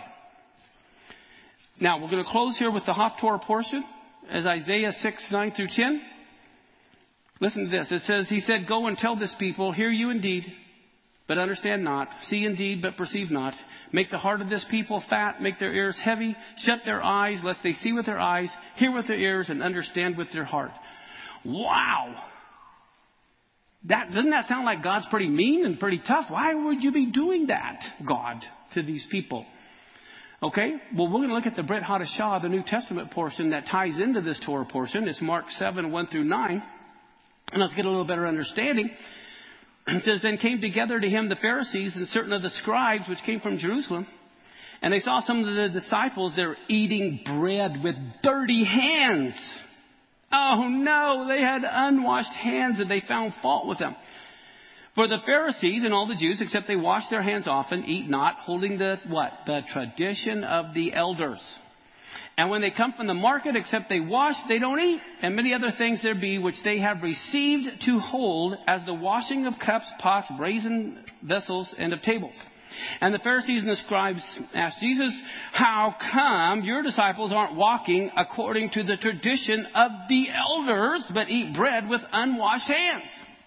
Now, we're going to close here with the Haftorah portion as Isaiah six, nine through ten. Listen to this. It says, he said, go and tell this people, hear you indeed, but understand not. See indeed, but perceive not. Make the heart of this people fat. Make their ears heavy. Shut their eyes, lest they see with their eyes, hear with their ears, and understand with their heart. Wow. That, doesn't that sound like God's pretty mean and pretty tough? Why would you be doing that, God, to these people? Okay, well, we're going to look at the Brit Hadashah, the New Testament portion that ties into this Torah portion. It's Mark seven, one through nine. And let's get a little better understanding. It says, then came together to him the Pharisees and certain of the scribes which came from Jerusalem. And they saw some of the disciples there eating bread with dirty hands. Oh no, they had unwashed hands and they found fault with them. For the Pharisees and all the Jews, except they wash their hands often, eat not, holding the, what? The tradition of the elders. And when they come from the market, except they wash, they don't eat. And many other things there be, which they have received to hold, as the washing of cups, pots, brazen vessels, and of tables. And the Pharisees and the scribes asked Jesus, how come your disciples aren't walking according to the tradition of the elders, but eat bread with unwashed hands?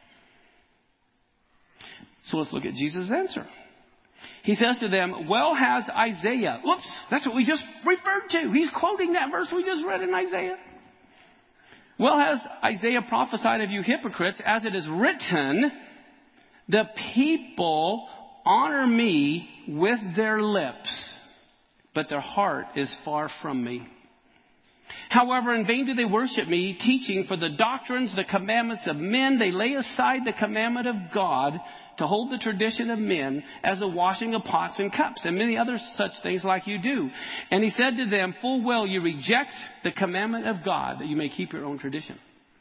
So let's look at Jesus' answer. He says to them, well has Isaiah. Whoops, that's what we just referred to. He's quoting that verse we just read in Isaiah. Well has Isaiah prophesied of you hypocrites, as it is written, the people honor me with their lips, but their heart is far from me. However, in vain do they worship me, teaching for the doctrines, the commandments of men. They lay aside the commandment of God to hold the tradition of men, as the washing of pots and cups, and many other such things like you do. And he said to them, full well you reject the commandment of God, that you may keep your own tradition.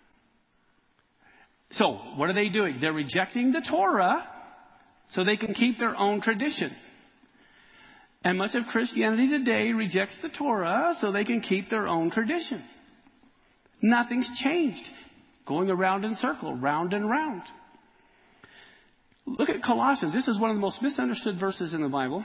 So, what are they doing? They're rejecting the Torah so they can keep their own tradition. And much of Christianity today rejects the Torah so they can keep their own tradition. Nothing's changed. Going around in circle, round and round. Look at Colossians. This is one of the most misunderstood verses in the Bible.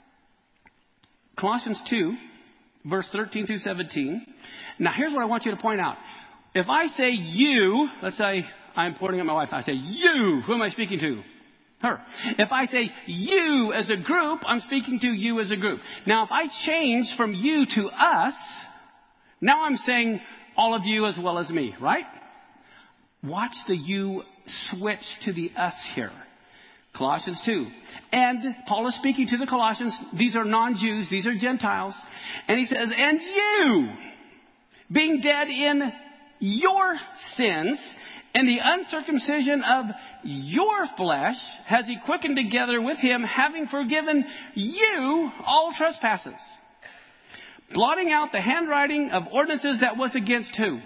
Colossians two, verse thirteen through seventeen. Now, here's what I want you to point out. If I say you, let's say I'm pointing at my wife. I say you. Who am I speaking to? Her. If I say you as a group, I'm speaking to you as a group. Now, if I change from you to us, now I'm saying all of you as well as me, right? Watch the you switch to the us here. Colossians two. And Paul is speaking to the Colossians. These are non-Jews. These are Gentiles. And he says, and you, being dead in your sins and the uncircumcision of your flesh, has he quickened together with him, having forgiven you all trespasses, blotting out the handwriting of ordinances that was against who?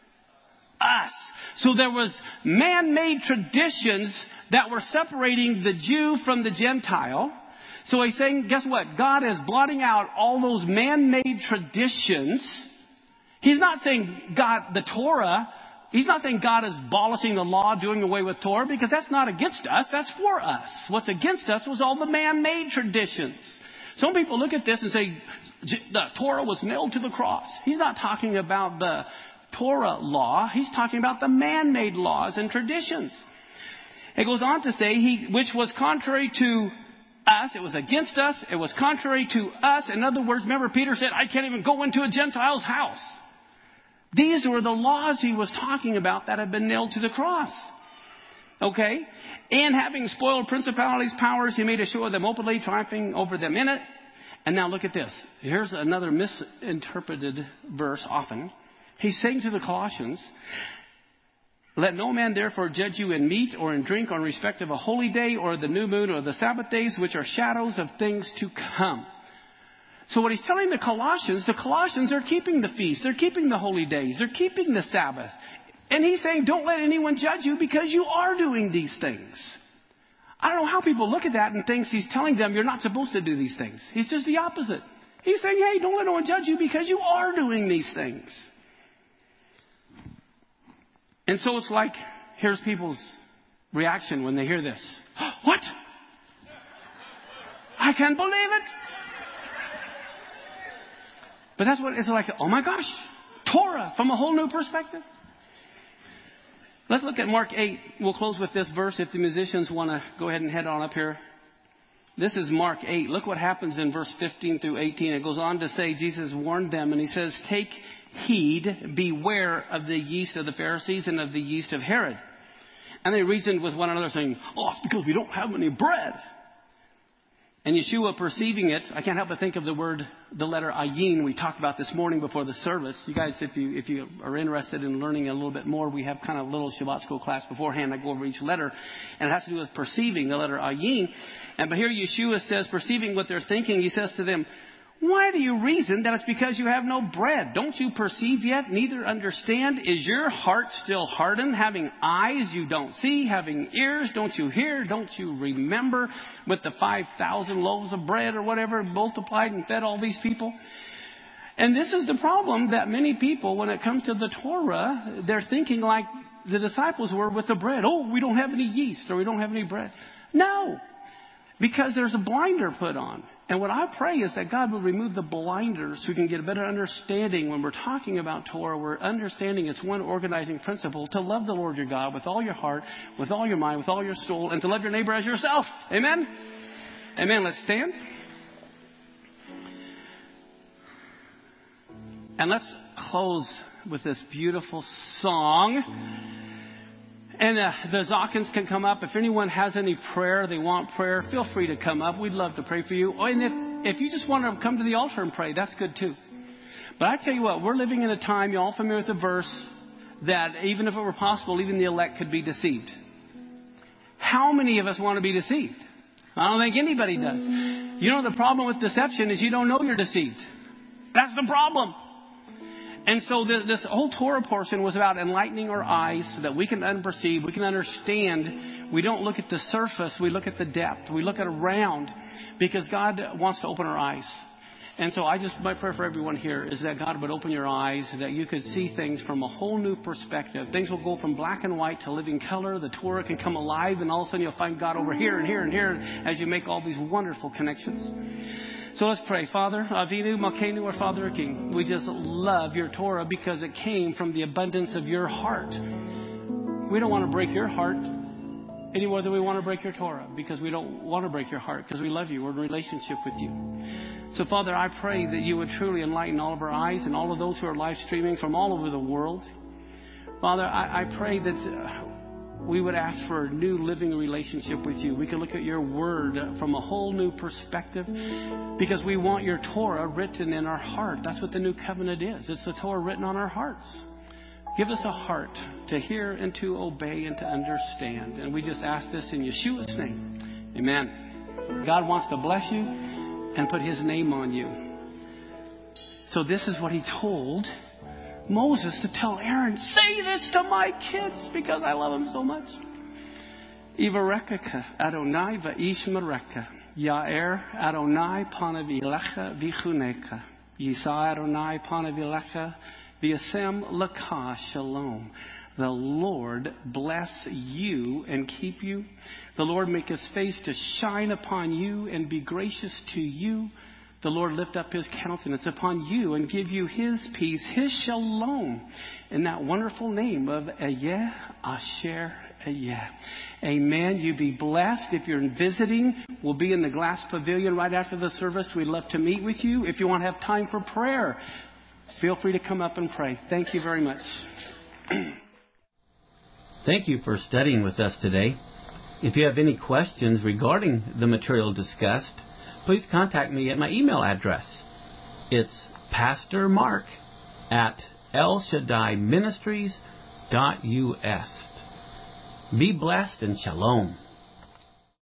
Us. So there was man-made traditions that were separating the Jew from the Gentile. So he's saying, guess what? God is blotting out all those man-made traditions. He's not saying God, the Torah, he's not saying God is abolishing the law, doing away with Torah, because that's not against us, that's for us. What's against us was all the man-made traditions. Some people look at this and say, the Torah was nailed to the cross. He's not talking about the Torah law. He's talking about the man-made laws and traditions. It goes on to say, he, which was contrary to us. It was against us. It was contrary to us. In other words, remember Peter said, I can't even go into a Gentile's house. These were the laws he was talking about that had been nailed to the cross. Okay? And having spoiled principalities, powers, he made a show of them openly, triumphing over them in it. And now look at this. Here's another misinterpreted verse often. He's saying to the Colossians, let no man therefore judge you in meat or in drink or in respect of a holy day or the new moon or the Sabbath days, which are shadows of things to come. So what he's telling the Colossians, the Colossians are keeping the feast. They're keeping the holy days. They're keeping the Sabbath. And he's saying, don't let anyone judge you because you are doing these things. I don't know how people look at that and think he's telling them you're not supposed to do these things. He's just the opposite. He's saying, hey, don't let anyone judge you because you are doing these things. And so it's like, here's people's reaction when they hear this. What? I can't believe it. But that's what it's like. Oh my gosh, Torah from a whole new perspective. Let's look at Mark eight. We'll close with this verse if the musicians want to go ahead and head on up here. This is Mark eight. Look what happens in verse fifteen through eighteen. It goes on to say, Jesus warned them, and he says, take heed, beware of the yeast of the Pharisees and of the yeast of Herod. And they reasoned with one another, saying, oh, it's because we don't have any bread. And Yeshua, perceiving it, I can't help but think of the word, the letter ayin we talked about this morning before the service. You guys, if you if you are interested in learning a little bit more, we have kind of a little Shabbat school class beforehand. I go over each letter, and it has to do with perceiving, the letter ayin. And but here Yeshua says, perceiving what they're thinking, he says to them, why do you reason that it's because you have no bread? Don't you perceive yet, neither understand? Is your heart still hardened? Having eyes you don't see, having ears don't you hear? Don't you remember with the five thousand loaves of bread or whatever multiplied and fed all these people? And this is the problem that many people, when it comes to the Torah, they're thinking like the disciples were with the bread. Oh, we don't have any yeast or we don't have any bread. No, because there's a blinder put on. And what I pray is that God will remove the blinders so we can get a better understanding when we're talking about Torah. We're understanding it's one organizing principle to love the Lord your God with all your heart, with all your mind, with all your soul, and to love your neighbor as yourself. Amen? Amen. Let's stand. And let's close with this beautiful song. And uh, the Zakins can come up. If anyone has any prayer, they want prayer, feel free to come up. We'd love to pray for you. And if, if you just want to come to the altar and pray, that's good too. But I tell you what, we're living in a time, you're all familiar with the verse, that even if it were possible, even the elect could be deceived. How many of us want to be deceived? I don't think anybody does. You know, the problem with deception is you don't know you're deceived. That's the problem. And so this, this whole Torah portion was about enlightening our eyes so that we can unperceive, we can understand. We don't look at the surface, we look at the depth. We look at around because God wants to open our eyes. And so I just, my prayer for everyone here is that God would open your eyes, that you could see things from a whole new perspective. Things will go from black and white to living color. The Torah can come alive, and all of a sudden you'll find God over here and here and here as you make all these wonderful connections. So let's pray. Father, Avinu, Malkeinu, our Father, our King, we just love your Torah because it came from the abundance of your heart. We don't want to break your heart any more than we want to break your Torah, because we don't want to break your heart because we love you. We're in a relationship with you. So, Father, I pray that you would truly enlighten all of our eyes and all of those who are live streaming from all over the world. Father, I, I pray that Uh, we would ask for a new living relationship with you. We can look at your word from a whole new perspective because we want your Torah written in our heart. That's what the new covenant is. It's the Torah written on our hearts. Give us a heart to hear and to obey and to understand. And we just ask this in Yeshua's name. Amen. God wants to bless you and put his name on you. So this is what he told Moses to tell Aaron, say this to my kids because I love them so much. Ivarekaka Adonai va'ishmereka Ya'er Adonai panavilecha vichuneka Yisa Adonai panavilecha v'yasem laka shalom. The Lord bless you and keep you. The Lord make his face to shine upon you and be gracious to you. The Lord lift up his countenance upon you and give you his peace, his shalom, in that wonderful name of Eyeh Asher Eyeh. Amen. You be blessed. If you're visiting, we'll be in the glass pavilion right after the service. We'd love to meet with you. If you want to have time for prayer, feel free to come up and pray. Thank you very much. Thank you for studying with us today. If you have any questions regarding the material discussed, please contact me at my email address. It's Pastor Mark at El Shaddai Ministries dot U S. Be blessed and shalom.